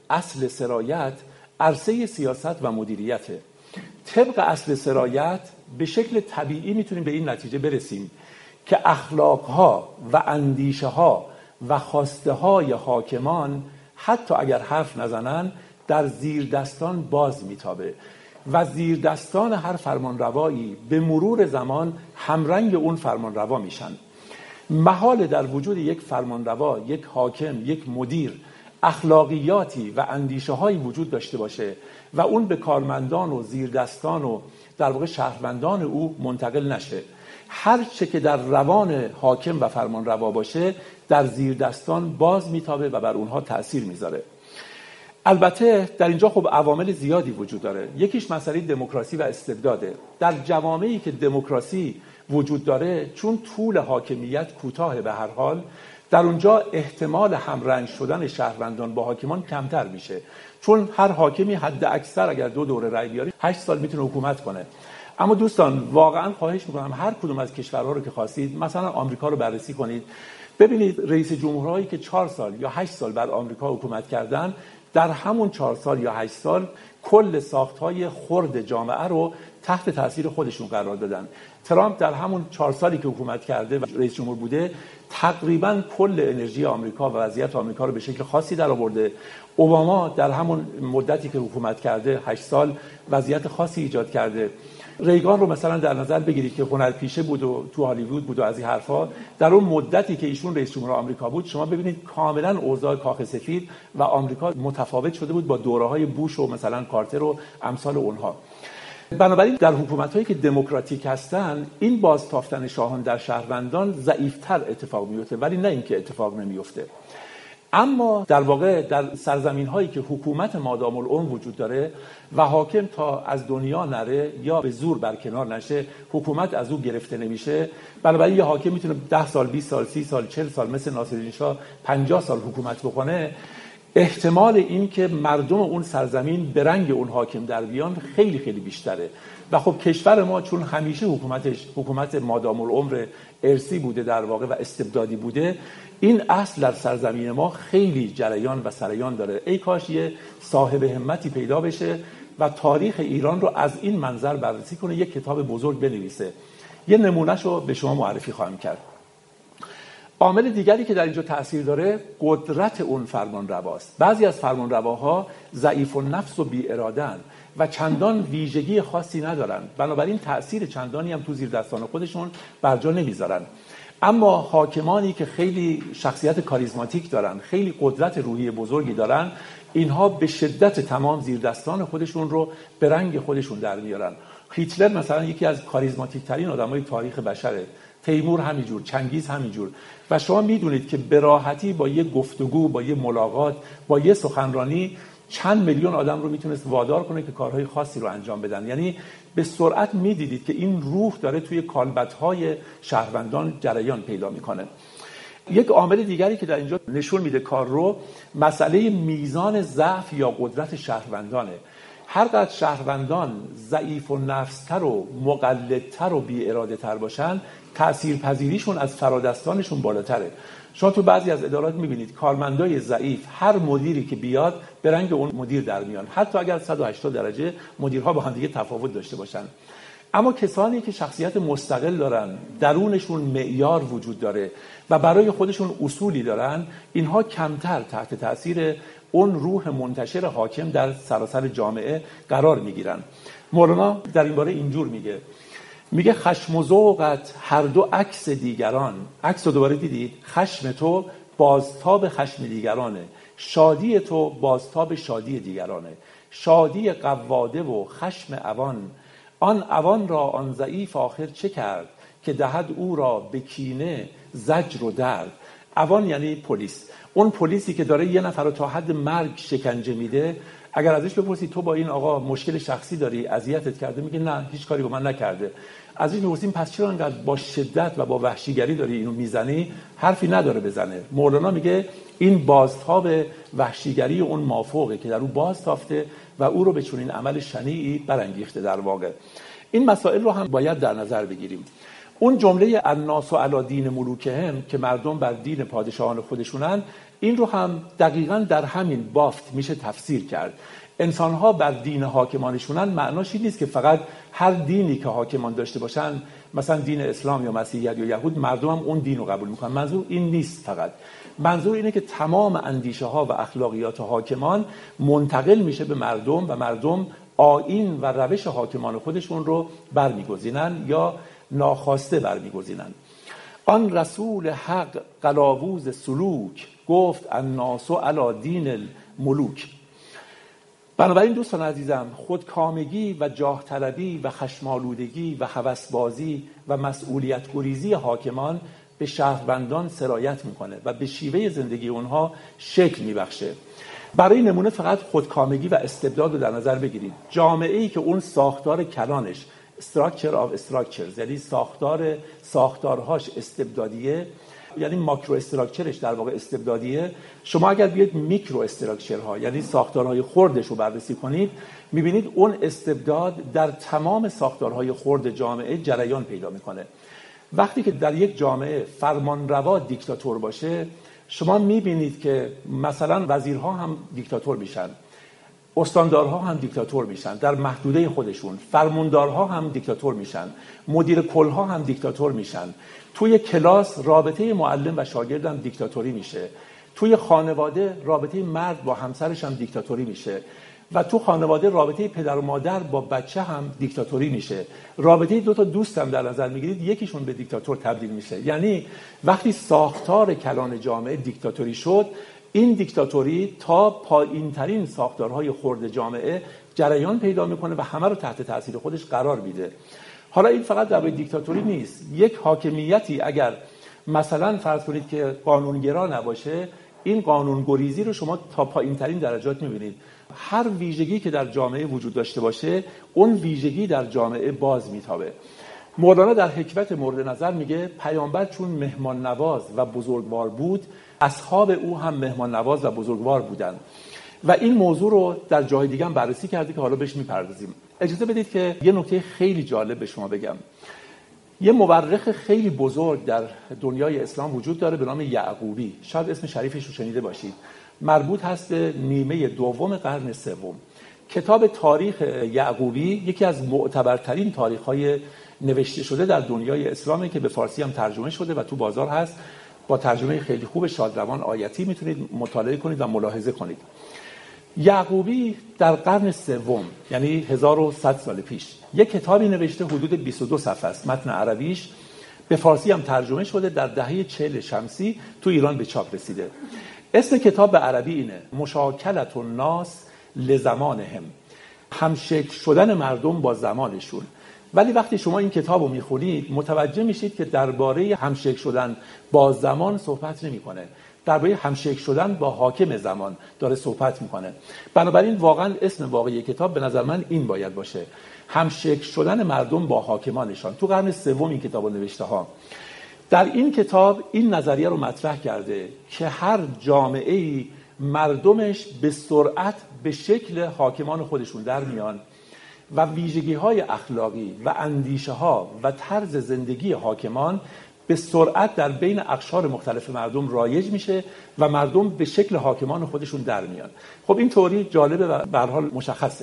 اصل سرایت عرصه سیاست و مدیریته. طبق اصل سرایت به شکل طبیعی میتونیم به این نتیجه برسیم که اخلاقها و اندیشه ها و خواسته های حاکمان حتی اگر حرف نزنن در زیر دستان باز میتابه و زیر دستان هر فرمانروایی به مرور زمان همرنگ اون فرمانروا میشن. محال در وجود یک فرمانروا، یک حاکم، یک مدیر اخلاقیاتی و اندیشه هایی وجود داشته باشه و اون به کارمندان و زیردستان و در واقع شهروندان او منتقل نشه. هر چه که در روان حاکم و فرمانروا باشه در زیردستان باز میتابه و بر اونها تأثیر میذاره. البته در اینجا خب عوامل زیادی وجود داره. یکیش مسئله دموکراسی و استبداده. در جوامعی که دموکراسی وجود داره، چون طول حاکمیت کوتاه به هر حال، در اونجا احتمال همرنگ شدن شهروندان با حاکمان کمتر میشه، چون هر حاکمی حد اکثر اگر دو دوره رأی بیاره هشت سال میتونه حکومت کنه. اما دوستان واقعا خواهش میکنم هر کدوم از کشورها رو که خواستید، مثلا آمریکا رو بررسی کنید، ببینید رئیس جمهورهایی که چهار سال یا هشت سال بر آمریکا حکومت کردن، در همون چهار سال یا هشت سال کل ساختهای خرد جامعه رو تحت تاثیر خودشون قرار دادن. ترامپ در همون چهار سالی که حکومت کرده و رئیس جمهور بوده تقریبا کل انرژی آمریکا و وضعیت آمریکا رو به شکل خاصی در آورده. اوباما در همون مدتی که حکومت کرده هشت سال وضعیت خاصی ایجاد کرده. ریگان رو مثلا در نظر بگیرید که هنرپیشه بود و تو هالیوود بود و از این حرفا، در اون مدتی که ایشون رئیس جمهور آمریکا بود شما ببینید کاملا اوضاع کاخ سفید و آمریکا متفاوت شده بود با دوره‌های بوش و مثلا کارتر و امثال اونها. بنابراین در حکومت‌هایی که دموکراتیک هستن این بازتافتن شاهان در شهروندان ضعیف‌تر اتفاق میفته، ولی نه اینکه اتفاق نمیفته. اما در واقع در سرزمین‌هایی که حکومت مادام العمر وجود داره و حاکم تا از دنیا نره یا به زور برکنار نشه، حکومت از او گرفته نمیشه، بنابراین یه حاکم میتونه ده سال، بیست سال، سی سال، چهل سال مثل ناصرالدین شاه پنجاه سال حکومت بکنه. احتمال این که مردم اون سرزمین به رنگ اون حاکم در بیان خیلی خیلی بیشتره. و خب کشور ما چون همیشه حکومتش حکومت مادام العمر ارثی بوده در واقع و استبدادی بوده، این اصل در سرزمین ما خیلی جریان و سریان داره. ای کاش یه صاحب همتی پیدا بشه و تاریخ ایران رو از این منظر بررسی کنه، یک کتاب بزرگ بنویسه. یه نمونهش رو به شما معرفی خواهم کرد. عامل دیگری که در اینجا تأثیر داره قدرت اون فرمانرواست. بعضی از فرمانرواها ضعیف النفس و بی اراده‌اند و چندان ویژگی خاصی ندارن، بنابراین تأثیر چندانی هم تو زیر دستان خودشون بر جا نمیذارن. اما حاکمانی که خیلی شخصیت کاریزماتیک دارن، خیلی قدرت روحی بزرگی دارن، اینها به شدت تمام زیر دستان خودشون رو به رنگ خودشون در میارن. هیتلر مثلا یکی از کاریزماتیک ترین آدمای تاریخ بشره، تیمور همینجور، چنگیز همینجور. و شما میدونید که به راحتی با یه گفتگو، با یه ملاقات، با یه سخنرانی چند میلیون آدم رو میتونست وادار کنه که کارهای خاصی رو انجام بدن. یعنی به سرعت میدیدید که این روح داره توی کالبدهای شهروندان جریان پیدا میکنه. یک عامل دیگری که در اینجا نشون میده کار رو، مسئله میزان ضعف یا قدرت شهروندانه. هر قدر شهروندان ضعیف و نفستر و مقلدتر و بی اراده تر باشن، تأثیرپذیریشون از فرادستانشون بالاتره. شما تو بعضی از ادارات میبینید کارمندای ضعیف هر مدیری که بیاد به رنگ اون مدیر در میان، حتی اگر صد و هشتاد درجه مدیرها با هم دیگه تفاوت داشته باشن. اما کسانی که شخصیت مستقل دارن، درونشون معیار وجود داره و برای خودشون اصولی دارن، اینها کمتر تحت تأثیر اون روح منتشر حاکم در سراسر جامعه قرار میگیرن. مولانا در این باره اینجور میگه، میگه خشم و ذوقت هر دو عکس دیگران. عکس رو دوباره دیدید؟ خشم تو بازتاب خشم دیگرانه، شادی تو بازتاب شادی دیگرانه. شادی قواده و خشم عوان، آن عوان را آن ضعیف آخر چه کرد که دهد او را به کینه زجر و درد. عوان یعنی پلیس. اون پلیسی که داره یه نفر رو تا حد مرگ شکنجه میده، اگر ازش بپرسی تو با این آقا مشکل شخصی داری، اذیتت کرده، میگه نه هیچ کاری با من نکرده. ازش میپرسیم پس چرا انقدر با شدت و با وحشیگری داری اینو میزنی؟ حرفی نداره بزنه. مولانا میگه این بازتاب وحشیگری اون مافوقه که در او بازتافته و او رو به چنین عمل شنیعی برانگیخته. در واقع این مسائل رو هم باید در نظر بگیریم. اون جمله الناس علی دین ملوکهم که مردم بر دین پادشاهان خودشونن، این رو هم دقیقاً در همین بافت میشه تفسیر کرد. انسان‌ها بر دین حاکمانشونن معناش این نیست که فقط هر دینی که حاکمان داشته باشن، مثلا دین اسلام یا مسیحیت یا یهود، مردم هم اون دین رو قبول میکنن. منظور این نیست. فقط منظور اینه که تمام اندیشه ها و اخلاقیات حاکمان منتقل میشه به مردم و مردم آیین و روش حاکمان خودشون رو برمیگزینن یا ناخواسته برمیگزینن. آن رسول حق قلاووز سلوک گفت الناس علی دین الملوک. بنابراین دوستان عزیزم، خودکامگی و جاه طلبی و خشمالودگی و هوسبازی و مسئولیت گریزی حاکمان به شهروندان سرایت میکنه و به شیوه زندگی اونها شکل میبخشه. برای نمونه فقط خودکامگی و استبداد رو در نظر بگیرید. جامعه‌ای که اون ساختار کلانش structure of structures، یعنی ساختار ساختارهاش استبدادیه، یعنی ماکرو استراکچرش در واقع استبدادیه، شما اگر بیاید میکرو استراکچرها یعنی ساختارهای خردش رو بررسی کنید، میبینید اون استبداد در تمام ساختارهای خرد جامعه جریان پیدا میکنه. وقتی که در یک جامعه فرمانروا دیکتاتور باشه، شما میبینید که مثلا وزیرها هم دیکتاتور میشن، استاندارها هم دیکتاتور میشن در محدوده خودشون، فرماندارها هم دیکتاتور میشن، مدیر کلها هم دیکتاتور میشن. توی کلاس رابطه معلم و شاگرد هم دیکتاتوری میشه. توی خانواده رابطه مرد با همسرش هم دیکتاتوری میشه و تو خانواده رابطه پدر و مادر با بچه هم دیکتاتوری میشه. رابطه دو تا دوست هم در نظر میگیرید، یکیشون به دیکتاتور تبدیل میشه. یعنی وقتی ساختار کلان جامعه دیکتاتوری شد، این دیکتاتوری تا پایین ترین ساختارهای خرد جامعه جریان پیدا میکنه و همه رو تحت تاثیر خودش قرار میده. حالا این فقط در دیکتاتوری نیست. یک حاکمیتی اگر مثلا فرض کنید که قانونگرا نباشه، این قانونگریزی رو شما تا پایین ترین درجات میبینید. هر ویژگی که در جامعه وجود داشته باشه، اون ویژگی در جامعه باز میتابه. مولانا در حکمت مورد نظر میگه پیامبر چون مهمان نواز و بزرگوار بود، اصحاب او هم مهمان نواز و بزرگوار بودند. و این موضوع رو در جای دیگه هم بررسی کرده که حالا بهش میپردازیم. اجازه بدید که یه نکته خیلی جالب به شما بگم. یه مورخ خیلی بزرگ در دنیای اسلام وجود داره به نام یعقوبی. شاید اسم شریفش رو شنیده باشید. مربوط هست به نیمه دوم قرن سوم. کتاب تاریخ یعقوبی یکی از معتبرترین تاریخ‌های نوشته شده در دنیای اسلامه که به فارسی هم ترجمه شده و تو بازار هست. با ترجمه خیلی خوب شادروان آیتی میتونید مطالعه کنید و ملاحظه کنید. یعقوبی در قرن سوم، یعنی هزار و صد سال پیش، یک کتابی نوشته حدود بیست و دو صفحه است. متن عربیش به فارسی هم ترجمه شده، در دهه چهل شمسی تو ایران به چاپ رسیده. اسم کتاب به عربی اینه: مشاکلة الناس لزمانهم، همشکل شدن مردم با زمانشون. ولی وقتی شما این کتاب رو میخونید متوجه میشید که درباره همشکل شدن با زمان صحبت نمیکنه، درباره همشکل شدن با حاکم زمان داره صحبت میکنه. بنابراین واقعا اسم واقعی کتاب به نظر من این باید باشه: همشکل شدن مردم با حاکمانشان. تو قرن سوم این کتاب رو نوشته ها. در این کتاب این نظریه رو مطرح کرده که هر جامعه‌ای مردمش به سرعت به شکل حاکمان خودشون در میان و ویژگی‌های اخلاقی و اندیشه‌ها و طرز زندگی حاکمان به سرعت در بین اقشار مختلف مردم رایج میشه و مردم به شکل حاکمان خودشون در میان. خب این توری جالبه و به هر حال مشخصه.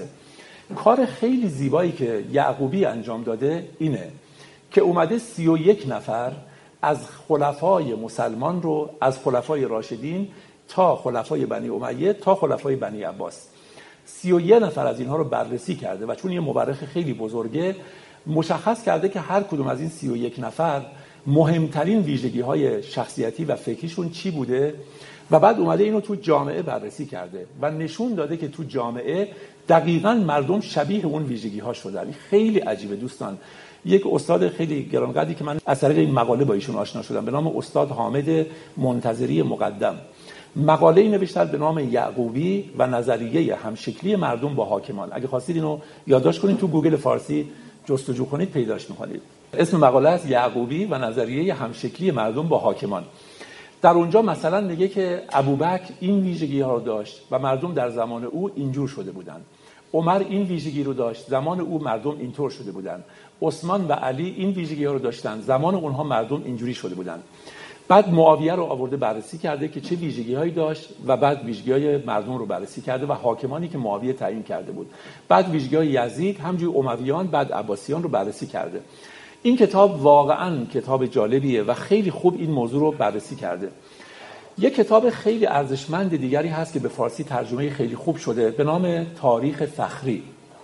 کار خیلی زیبایی که یعقوبی انجام داده اینه که اومده سی و یک نفر از خلفای مسلمان رو، از خلفای راشدین تا خلفای بنی امیه تا خلفای بنی عباس، سی و یک نفر از اینها رو بررسی کرده و چون یه مورخ خیلی بزرگه مشخص کرده که هر کدوم از این سی و یک نفر مهمترین ویژگی‌های شخصیتی و فکریشون چی بوده و بعد اومده اینو تو جامعه بررسی کرده و نشون داده که تو جامعه دقیقاً مردم شبیه اون ویژگی‌ها شدن. خیلی عجیبه دوستان. یک استاد خیلی گرانقدری که من از طریق این مقاله با ایشون آشنا شدم به نام استاد حامد منتظری مقدم، مقاله‌ای نوشته به نام یعقوبی و نظریه همشکلی مردم با حاکمان. اگه خواستید اینو یادداشت کنید تو گوگل فارسی جستجو کنید پیداش می‌کنید. اسم مقاله است یعقوبی و نظریه همشکلی مردم با حاکمان. در اونجا مثلا میگه که ابوبکر این ویژگی‌ها رو داشت و مردم در زمان او اینجور شده بودند. عمر این ویژگی رو داشت، زمان او مردم اینطور شده بودن. عثمان و علی این ویژگی ها رو داشتن، زمان اونها مردم اینجوری شده بودن. بعد معاویه رو آورده بررسی کرده که چه ویژگی‌هایی داشت و بعد ویژگی‌های مردم رو بررسی کرده و حاکمانی که معاویه تعیین کرده بود. بعد ویژگی‌های یزید، همونجوری امویان، بعد عباسیان رو بررسی کرده. این کتاب واقعاً کتاب جالبیه و خیلی خوب این موضوع رو بررسی کرده. یک کتاب خیلی ارزشمند دیگری هست که به فارسی ترجمه خیلی خوب شده به نام تاریخ فخری.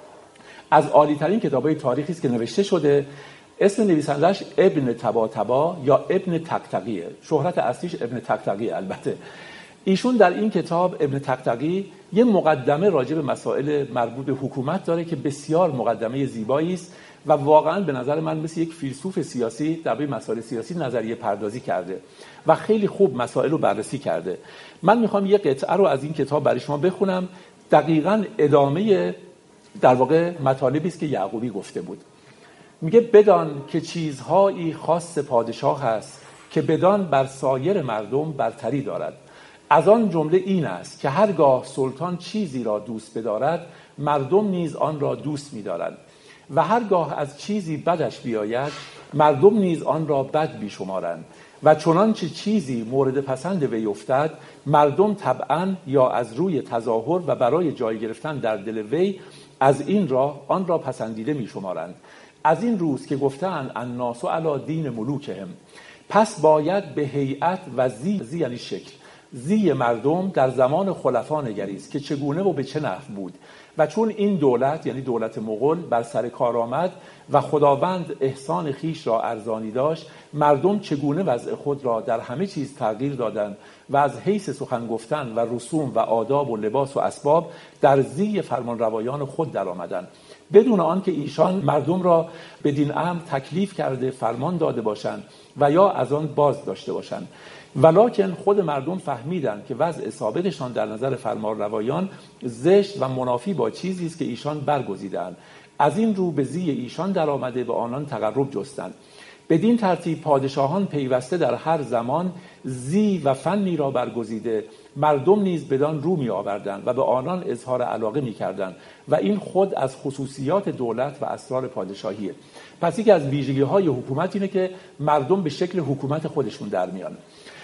از عالی‌ترین کتاب‌های تاریخی است که نوشته شده. اسم نویسندش ابن طباطبا یا ابن طقطقیه. شهرت اصلیش ابن طقطقی البته. ایشون در این کتاب ابن طقطقی یه مقدمه راجع به مسائل مربوط به حکومت داره که بسیار مقدمه زیبایی است و واقعا به نظر من مثل یک فیلسوف سیاسی درباره مسائل سیاسی نظریه پردازی کرده و خیلی خوب مسائل رو بررسی کرده. من میخوام یه قطعه رو از این کتاب برای شما بخونم. دقیقاً ادامه در واقع مطالبی است که یعقوبی گفته بود. میگه بدان که چیزهایی خاص پادشاه است که بدان بر سایر مردم برتری دارد. از آن جمله این است که هرگاه سلطان چیزی را دوست بدارد مردم نیز آن را دوست می‌دارند و هرگاه از چیزی بدش بیاید مردم نیز آن را بد بیشمارند و چنانچه چیزی مورد پسند وی افتد مردم طبعاً یا از روی تظاهر و برای جای گرفتن در دل وی از این راه آن را پسندیده می‌شمارند. از این روز که گفتند الناس علی دین ملوکهم، پس باید به هیئت و زی, زی یعنی شکل زی مردم در زمان خلفا نگریست که چگونه و به چه نحو بود و چون این دولت یعنی دولت مغول بر سر کار آمد و خداوند احسان خیش را ارزانی داشت مردم چگونه وضع خود را در همه چیز تغییر دادند و از حیث سخن گفتن و رسوم و آداب و لباس و اسباب در زی فرمان روایان خود در آمدند بدون آن که ایشان مردم را بدین امر تکلیف کرده فرمان داده باشند و یا از آن باز داشته باشند. ولکن خود مردم فهمیدند که وضع سابقشان در نظر فرمان روایان زشت و منافی با چیزی است که ایشان برگزیدند. از این رو به زی ایشان در آمده به آنان تقرب جستند. بدین ترتیب پادشاهان پیوسته در هر زمان زی و فنی را برگزیده مردم نیز بدان رو می آوردند و به آنان اظهار علاقه می کردند و این خود از خصوصیات دولت و اسرار پادشاهیه. پس یکی از ویژگی های حکومت اینه که مردم به شکل حکومت خودشون در میان.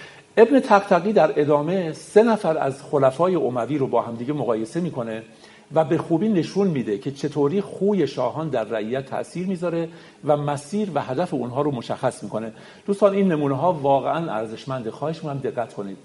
ابن طقطقی در ادامه سه نفر از خلفای اموی رو با همدیگه مقایسه میکنه و به خوبی نشون میده که چطوری خوی شاهان در رعیت تأثیر میذاره و مسیر و هدف اونها رو مشخص میکنه. دوستان این نمونه ها واقعا ارزشمنده، خواهش میکنم دقت کنید.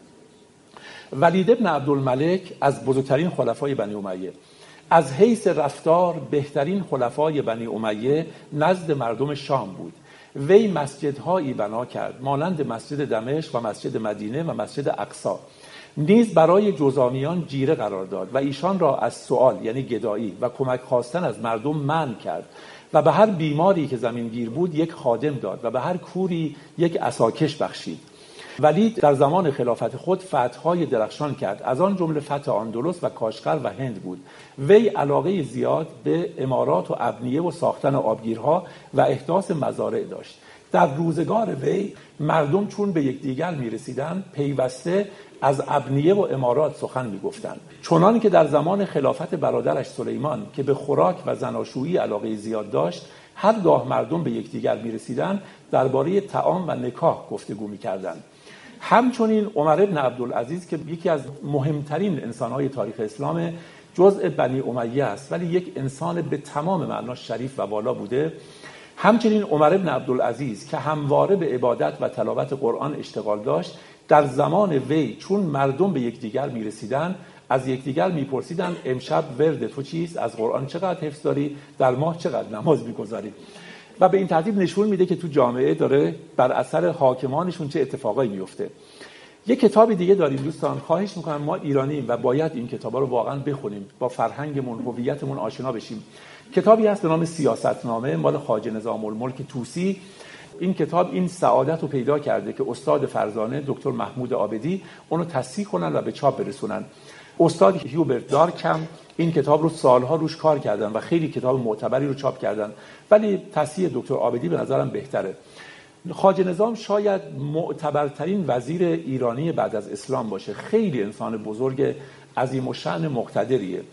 ولید ابن عبدالملک از بزرگترین خلفای بنی امیه، از حیث رفتار بهترین خلفای بنی امیه نزد مردم شام بود. وی مسجدهایی بنا کرد مانند مسجد دمشق و مسجد مدینه و مسجد اقصی. نیز برای جزامیان جیره قرار داد و ایشان را از سؤال یعنی گدایی و کمک خواستن از مردم منع کرد و به هر بیماری که زمینگیر بود یک خادم داد و به هر کوری یک عصاکش بخشید. ولید در زمان خلافت خود فتح‌های درخشان کرد، از آن جمله فتح اندلس و کاشغر و هند بود. وی علاقه زیاد به عمارات و ابنیه و ساختن آبگیرها و احداث مزارع داشت. در روزگار وی مردم چون به یکدیگر می‌رسیدند پیوسته از ابنیه و عمارات سخن می‌گفتند، چنان که در زمان خلافت برادرش سلیمان که به خوراک و زناشویی علاقه زیاد داشت هرگاه مردم به یکدیگر می‌رسیدند درباره طعام و نکاح گفتگو می‌کردند. همچنین عمر ابن عبدالعزیز که یکی از مهمترین انسان‌های تاریخ اسلام جزء بنی امیه است ولی یک انسان به تمام معناش شریف و والا بوده، همچنین عمر ابن عبدالعزیز که همواره به عبادت و تلاوت قرآن اشتغال داشت در زمان وی چون مردم به یکدیگر می‌رسیدند از یکدیگر می‌پرسیدند امشب ورد تو چیست؟ از قرآن چقدر حفظ داری؟ در ماه چقدر نماز می‌گذاری؟ و به این ترتیب نشون میده که تو جامعه داره بر اثر حاکمانشون چه اتفاقایی میفته. یک کتاب دیگه داریم دوستان، خواهش میکنم ما ایرانیم و باید این کتابا رو واقعا بخونیم، با فرهنگمون هویتمون آشنا بشیم. کتابی هست به نام سیاستنامه مال خواجه نظام الملک طوسی. این کتاب این سعادت رو پیدا کرده که استاد فرزانه دکتر محمود عابدی اونو تصحیح کنن و به چاپ برسونن. استاد هیوبرت دارکم این کتاب رو سالها روش کار کردن و خیلی کتاب معتبری رو چاپ کردن، ولی تصحیح دکتر عابدی به نظرم بهتره. خواجه نظام شاید معتبرترین وزیر ایرانی بعد از اسلام باشه، خیلی انسان بزرگ عظیم الشأن مقتدریه.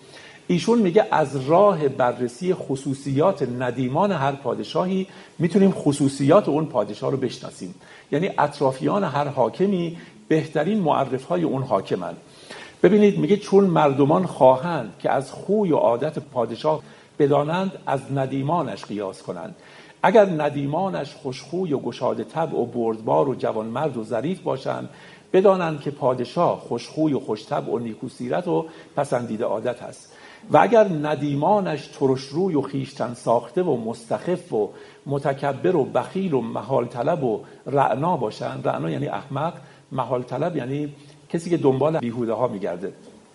ایشون میگه از راه بررسی خصوصیات ندیمان هر پادشاهی میتونیم خصوصیات اون پادشاه رو بشناسیم. یعنی اطرافیان هر حاکمی بهترین معرفهای اون حاکمن. ببینید میگه چون مردمان خواهند که از خوی و عادت پادشاه بدانند از ندیمانش قیاس کنند. اگر ندیمانش خوشخوی و گشاده طبع و بردبار و جوانمرد و ظریف باشند، بدانند که پادشاه خوشخوی و خوشطبع و نیکوسیرت و پسندیده عادت است. و اگر ندیمانش ترشروی و خویشتن ساخته و مستخف و متکبر و بخیل و محال طلب و رعنا باشند، رعنا یعنی احمق، محال طلب یعنی کسی که دنبال بیهوده ها میگرده،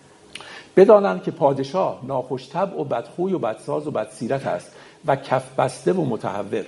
بدانند که پادشاه ناخوش طبع و بدخوی و بدساز و بدسیرت است و کف بسته و متهور.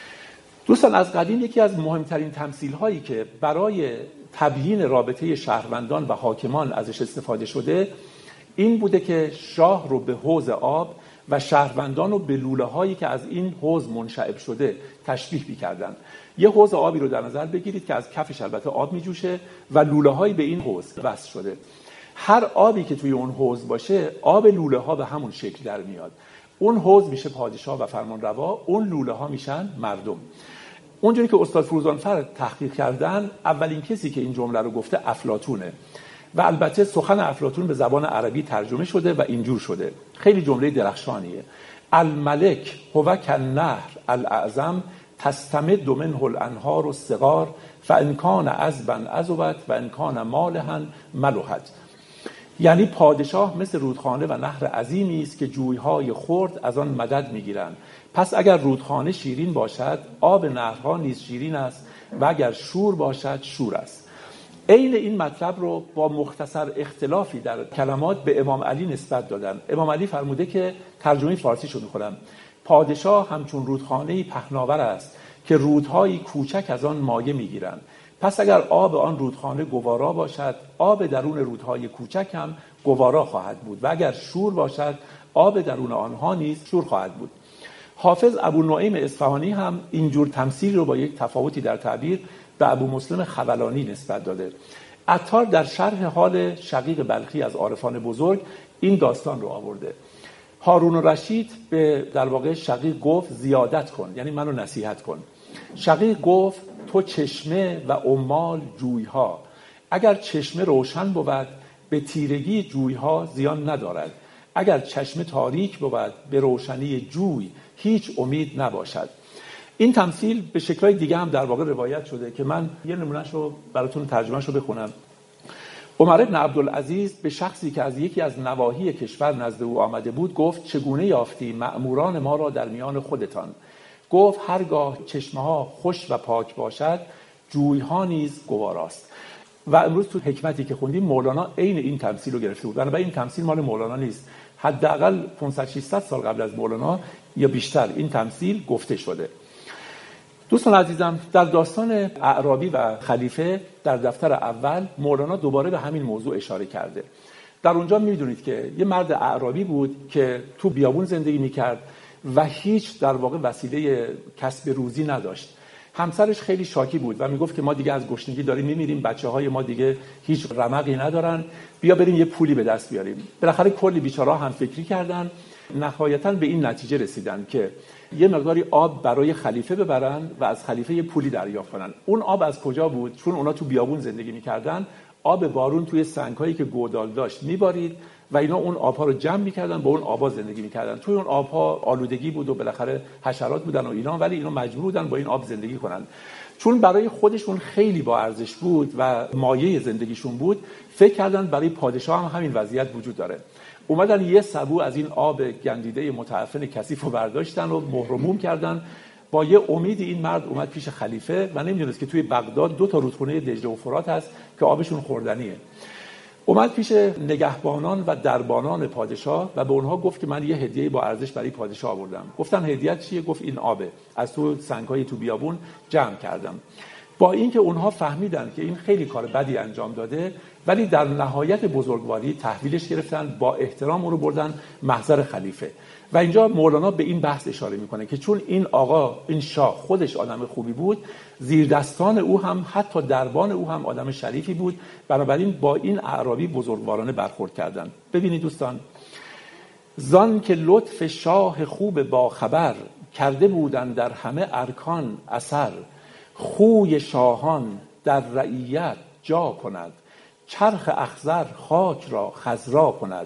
دوستان، از قدیم یکی از مهمترین تمثیل هایی که برای تبیین رابطه شهروندان و حاکمان ازش استفاده شده این بوده که شاه رو به حوض آب و شهروندان رو به لوله هایی که از این حوض منشعب شده تشبیه می‌کردن. یه حوض آبی رو در نظر بگیرید که از کفش البته آب میجوشه و لوله هایی به این حوض وصل شده. هر آبی که توی اون حوض باشه، آب لوله ها به همون شکل در میاد. اون حوض میشه پادشاه و فرمانروا، اون لوله ها میشن مردم. اونجوری که استاد فروزانفر تحقیق کردن، اولین کسی که این جمله رو گفته افلاطونه و البته سخن افلاطون به زبان عربی ترجمه شده و اینجور شده. خیلی جمله درخشانیه. الملک هو کالنهر الاعظم تستمد منه الانهار الصغار فان کان عذبا عذبت و ان کان مالحا ملحت. یعنی پادشاه مثل رودخانه و نهر عظیمی است که جویهای خرد از آن مدد میگیرند. پس اگر رودخانه شیرین باشد، آب نهرها نیز شیرین است و اگر شور باشد، شور است. عین این مطلب رو با مختصر اختلافی در کلمات به امام علی نسبت دادن. امام علی فرموده که ترجمه فارسی شو می‌کنم: پادشاه همچون رودخانه‌ای پهناور است که رودهایی کوچک از آن مایه می‌گیرند. پس اگر آب آن رودخانه گوارا باشد، آب درون رودهای کوچک هم گوارا خواهد بود و اگر شور باشد، آب درون آنها نیز شور خواهد بود. حافظ ابو نعیم اصفهانی هم اینجور تمثیل رو با یک تفاوتی در تعبیر به ابو مسلم خولانی نسبت داده. عطار در شرح حال شقیق بلخی از عارفان بزرگ این داستان رو آورده. هارون رشید به در واقع شقیق گفت زیادت کن، یعنی منو نصیحت کن. شقیق گفت تو چشمه و عمال جویها، اگر چشمه روشن بود به تیرگی جویها زیان ندارد، اگر چشمه تاریک بود به روشنی جوی هیچ امید نباشد. این تمثیل به شکل‌های دیگه هم در واقع روایت شده که من یه نمونهش رو براتون ترجمهش رو بخونم. عمر بن عبدالعزیز به شخصی که از یکی از نواحی کشور نزد او آمده بود گفت چگونه یافتی مأموران ما را در میان خودتان؟ گفت هرگاه چشمه‌ها خوش و پاک باشد، جوی‌ها نیز گواراست. و امروز تو حکمتی که خوندیم مولانا عین این تمثیل رو گرفته بود. بنابراین این تمثیل مال مولانا نیست. حداقل پانصد ششصد سال قبل از مولانا یا بیشتر این تمثیل گفته شده. دوستان عزیزم، در داستان اعرابی و خلیفه در دفتر اول مولانا دوباره به همین موضوع اشاره کرده. در اونجا می‌دونید که یه مرد اعرابی بود که تو بیابون زندگی می‌کرد و هیچ در واقع وسیله کسب روزی نداشت. همسرش خیلی شاکی بود و میگفت که ما دیگه از گشنگی داریم میمیریم، بچه‌های ما دیگه هیچ رمقی ندارن، بیا بریم یه پولی به دست بیاریم. بالاخره کلی بیچاره‌ها هم فکری کردن، نهایتاً به این نتیجه رسیدن که یه مقداری آب برای خلیفه ببرن و از خلیفه یه پولی دریافت کنن. اون آب از کجا بود؟ چون اونا تو بیابون زندگی می‌کردن، آب بارون توی سنگ‌هایی که گودال داشت میبارید و اینا اون آب‌ها رو جمع می‌کردن، با اون آب‌ها زندگی می‌کردن. توی اون آب‌ها آلودگی بود و بالاخره حشرات بودن و اینا، ولی اینا مجبور بودن با این آب زندگی کنن. چون برای خودشون خیلی با ارزش بود و مایه زندگیشون بود، فکر کردن برای پادشاه هم همین وضعیت وجود داره. اومدن یه سبو از این آب گندیده متعفن کثیف رو برداشتن و مهر و موم کردن. با یه امید این مرد اومد پیش خلیفه و نمیدونست که توی بغداد دو تا رودخونه دجله و فرات هست که آبشون خوردنیه. اومد پیش نگهبانان و دربانان پادشاه و به اونها گفت که من یه هدیه با ارزش برای پادشاه آوردم. گفتن هدیه‌ات چیه؟ گفت این آبه، از تو سنگ‌های تو بیابون جمع کردم. با اینکه اونها فهمیدن که این خیلی کار بدی انجام داده، ولی در نهایت بزرگواری تحویلش گرفتن، با احترام اون رو بردن محضر خلیفه. و اینجا مولانا به این بحث اشاره میکنه که چون این آقا، این شاه خودش آدم خوبی بود، زیر دستان او هم حتی دربان او هم آدم شریفی بود، بنابراین با این اعرابی بزرگوارانه برخورد کردن. ببینید دوستان، زان که لطف شاه خوب با خبر کرده بودن در همه ارکان اثر. خوی شاهان در رعیت جا کند چرخ اخضر خاک را خضرا کند.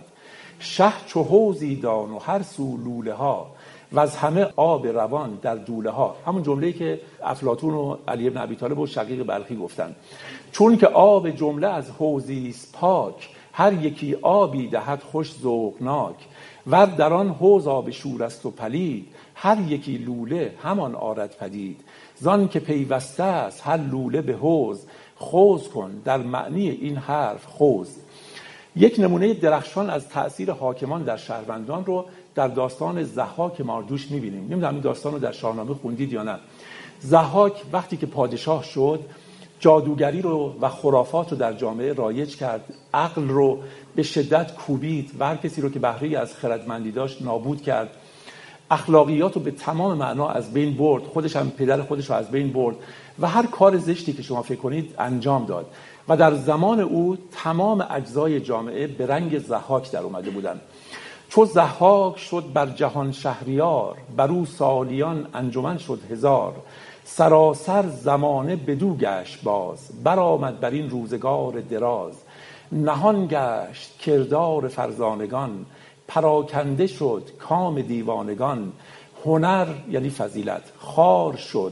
شه چو حوضی دان و هر سو لوله ها و از همه آب روان در دوله ها. همون جمله‌ای که افلاطون و علی بن ابی طالب و شقیق بلخی گفتن. چون که آب جمله از حوضی است پاک هر یکی آبی دهد خوش ذوقناک. ور در آن حوض آب شور است و پلید هر یکی لوله همان آرد پدید. زان که پیوسته است هر لوله به حوض خوض کن در معنی این حرف خوض. یک نمونه درخشان از تأثیر حاکمان در شهروندان رو در داستان ضحاک ماردوش می‌بینیم. نمی‌دونم این داستان رو در شاهنامه خوندید یا نه. ضحاک وقتی که پادشاه شد جادوگری رو و خرافات رو در جامعه رایج کرد، عقل رو به شدت کوبید و هر کسی رو که بهره از خردمندی داشت نابود کرد، اخلاقیات رو به تمام معنا از بین برد، خودش هم پدر خودش رو از بین برد و هر کار زشتی که شما فکر کنید انجام داد و در زمان او تمام اجزای جامعه به رنگ ضحاک در اومده بودند. چو ضحاک شد بر جهان شهریار بر او سالیان انجمن شد هزار. سراسر زمانه بدو گشت باز برآمد بر این روزگار دراز. نهان گشت کردار فرزانگان پراکنده شد کام دیوانگان. هنر یعنی فضیلت خوار شد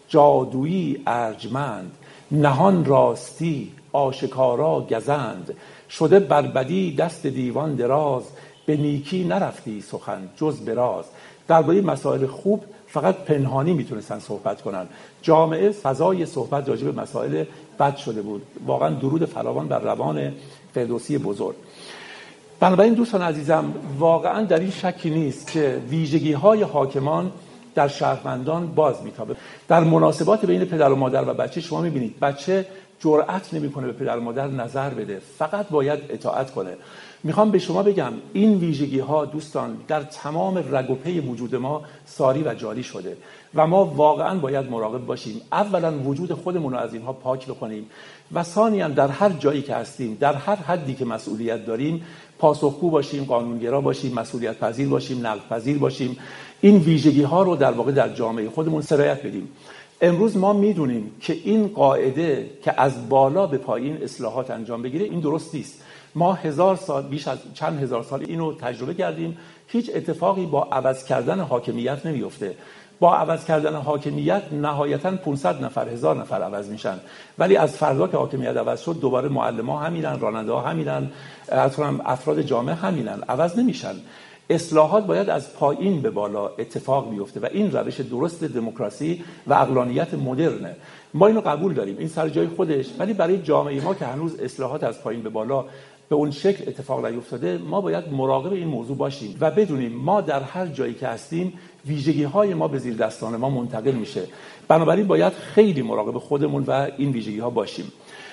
جادویی ارجمند. نهان راستی آشکارا گزند. شده بر بدی دست دیوان دراز. به نیکی نرفتی سخن جز به راز. درباره مسائل خوب فقط پنهانی میتونستن صحبت کنن. جامعه فضای صحبت راجع به مسائل بد شده بود. واقعا درود فراوان بر روان فردوسی بزرگ. بنابراین دوستان عزیزم واقعا در این شکی نیست که ویژگی‌های حاکمان در شهروندان باز میتابه. در مناسبات بین پدر و مادر و بچه شما میبینید بچه جرأت نمیکنه به پدر و مادر نظر بده، فقط باید اطاعت کنه. میخوام به شما بگم این ویژگی ها دوستان در تمام رگ و پی وجود ما ساری و جاری شده و ما واقعا باید مراقب باشیم. اولا وجود خودمون رو از اینها پاک بکنیم و ثانیاً در هر جایی که هستیم، در هر حدی که مسئولیت داریم، پاسخگو باشیم، قانونگرا باشیم، مسئولیت پذیر باشیم، نقد پذیر باشیم. این ویژگی ها رو در واقع در جامعه خودمون سرایت بدیم. امروز ما میدونیم که این قاعده که از بالا به پایین اصلاحات انجام بگیره این درست نیست. ما هزار سال، بیش از چند هزار سال اینو تجربه کردیم. هیچ اتفاقی با عوض کردن حاکمیت نمیفته. با عوض کردن حاکمیت نهایتاً پانصد نفر، هزار نفر عوض میشن، ولی از فردا که حاکمیت عوض شد دوباره معلم‌ها همینن، راننده‌ها همینن، اصلا افراد جامعه همینن، عوض نمیشن. اصلاحات باید از پایین به بالا اتفاق بیفته و این روش درست دموکراسی و عقلانیت مدرنه. ما اینو قبول داریم، این سر جای خودش، ولی برای جامعه ما که هنوز اصلاحات از پایین به بالا به اون شکل اتفاق نیفتاده، ما باید مراقب این موضوع باشیم و بدونیم ما در هر جایی که هستیم ویژگی‌های ما به زیر دستان ما منتقل میشه. بنابراین باید خیلی مراقب خودمون و این ویژگی‌ها باشیم.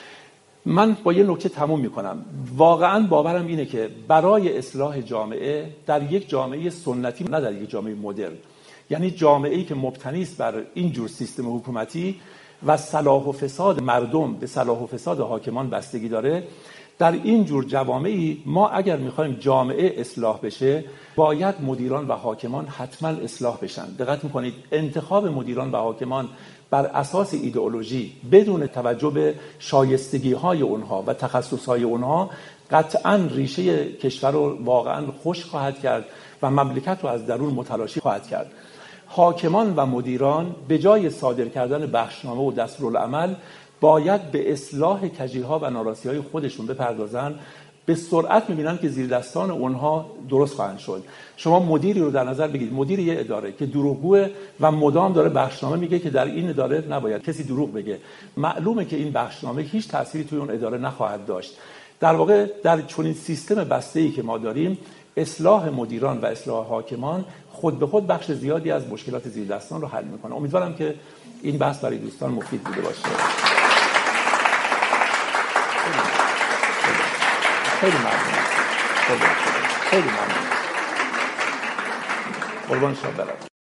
من با یه نکته تموم میکنم. واقعا باورم اینه که برای اصلاح جامعه در یک جامعه سنتی، نه در یک جامعه مدرن، یعنی جامعه‌ای که مبتنی است بر این جور سیستم حکومتی و صلاح و فساد مردم به صلاح و فساد حاکمان بستگی داره، در این جور جوامعی ما اگر میخوایم جامعه اصلاح بشه باید مدیران و حاکمان حتما اصلاح بشن. دقت میکنید انتخاب مدیران و حاکمان بر اساس ایدئولوژی بدون توجه به شایستگی‌های اونها و تخصص‌های اونها قطعاً ریشه کشور رو واقعاً خشک خواهد کرد و مملکت رو از درون متلاشی خواهد کرد. حاکمان و مدیران به جای صادر کردن بخشنامه و دستورالعمل باید به اصلاح کجی‌ها و ناراسی‌های خودشون بپردازن. به سرعت می‌بینن که زیر دستان اونها درست خواهند شد. شما مدیری رو در نظر بگیرید، مدیر یه اداره که دروغگوه و مدام داره بخشنامه میگه که در این اداره نباید کسی دروغ بگه، معلومه که این بخشنامه هیچ تأثیری توی اون اداره نخواهد داشت. در واقع در چنین سیستم بسته‌ای که ما داریم، اصلاح مدیران و اصلاح حاکمان خود به خود بخش زیادی از مشکلات زیر دستان رو حل می‌کنه. امیدوارم که این بحث برای دوستان مفید بوده باشه. خیلی ممنون. خیلی ممنون. قربان شما برم.